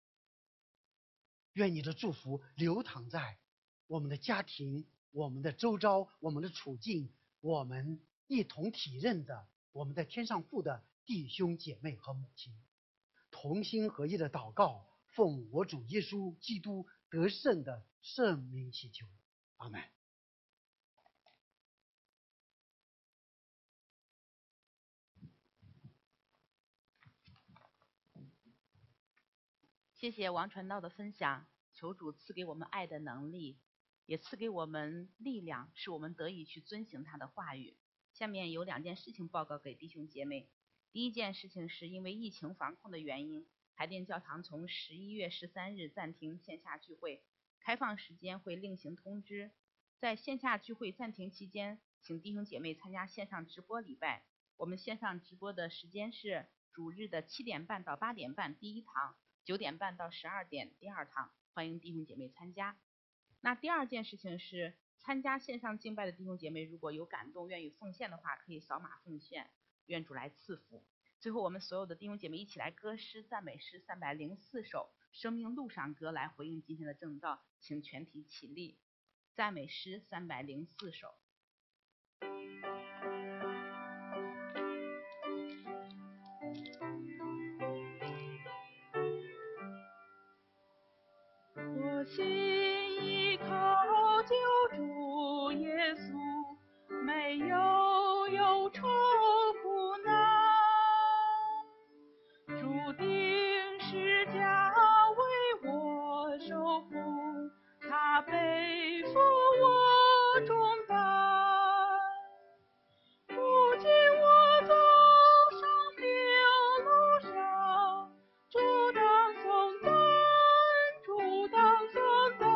S4: 愿你的祝福流淌在我们的家庭、我们的周遭、我们的处境，我们一同体认的我们在天上父的弟兄姐妹和母亲，同心合一的祷告，奉我主耶稣基督得胜的圣名祈求，阿们。
S1: 谢谢王传道的分享，求主赐给我们爱的能力，也赐给我们力量，使我们得以去遵行他的话语。下面有两件事情报告给弟兄姐妹。第一件事情是因为疫情防控的原因，海淀教堂从十一月十三日暂停线下聚会，开放时间会另行通知。在线下聚会暂停期间，请弟兄姐妹参加线上直播礼拜。我们线上直播的时间是主日的七点半到八点半第一堂，九点半到十二点第二堂，欢迎弟兄姐妹参加。那第二件事情是，参加线上敬拜的弟兄姐妹如果有感动愿意奉献的话，可以扫码奉献，愿主来赐福。最后我们所有的弟兄姐妹一起来歌诗赞美诗三百零四首生命路上歌，来回应今天的正道，请全体起立。赞美诗三百零四首。
S2: 我心依靠救主耶稣，没有忧愁苦难，注定十架为我受苦，他背负我重担。如今我走上病路上，主当颂赞，主当颂赞。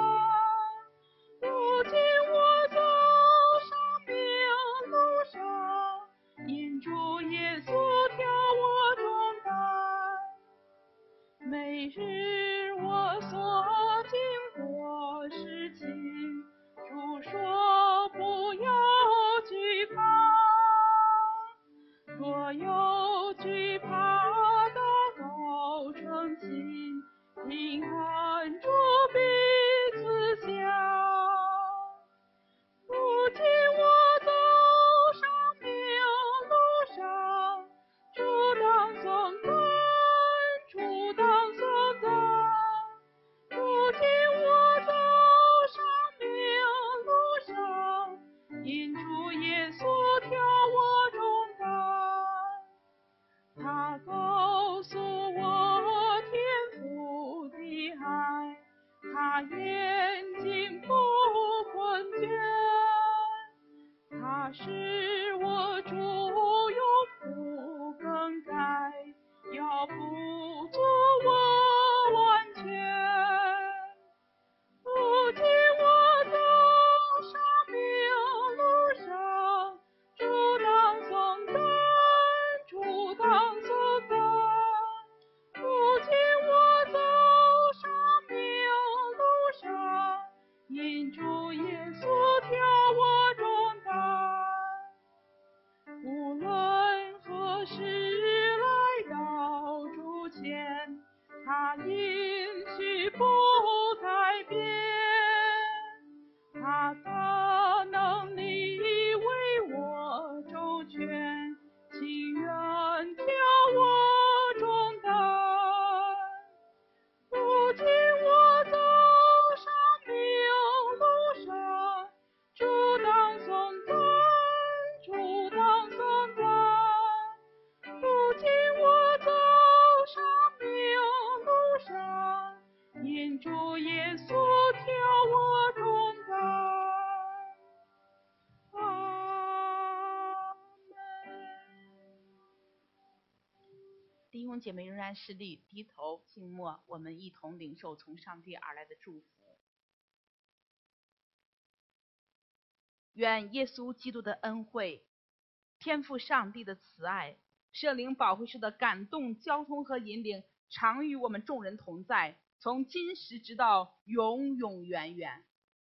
S2: 他告诉我天父的爱，他眼睛不困倦，他使我主有不更改，要不做我完全。如今我走上命路上，主当颂赞，主当颂赞。如今我走上命路上，因主耶稣挑我重担。无论何时来到主前，他应许不改变，他大能力为我周全，情愿挑我重担。如今我走上命路上，主当颂赞，主当颂赞。如今我走上命路上，因主耶稣挑我重担。阿门。
S1: 弟兄姐妹仍然是立，低头静默，我们一同领受从上帝而来的祝福。愿耶稣基督的恩惠、天父上帝的慈爱、圣灵保惠师的感动、交通和引领，常与我们众人同在，从今时直到永永远远。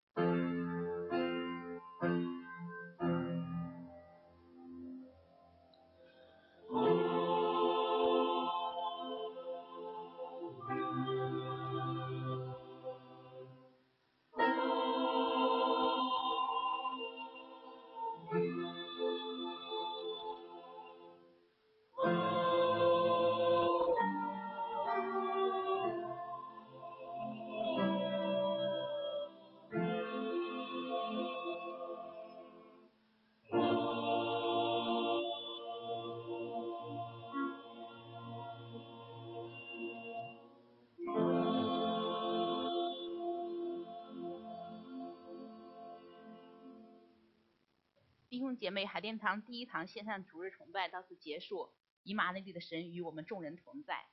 S1: 弟兄姐妹，海淀堂第一堂线上主日崇拜到此结束。以马内利的神与我们众人同在。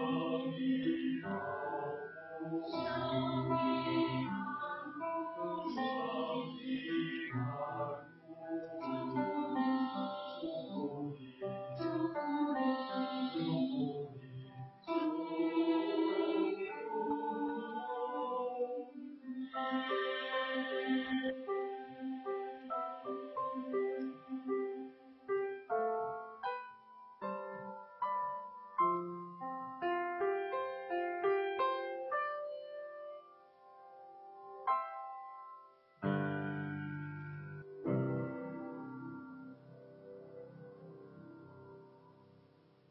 S3: 生命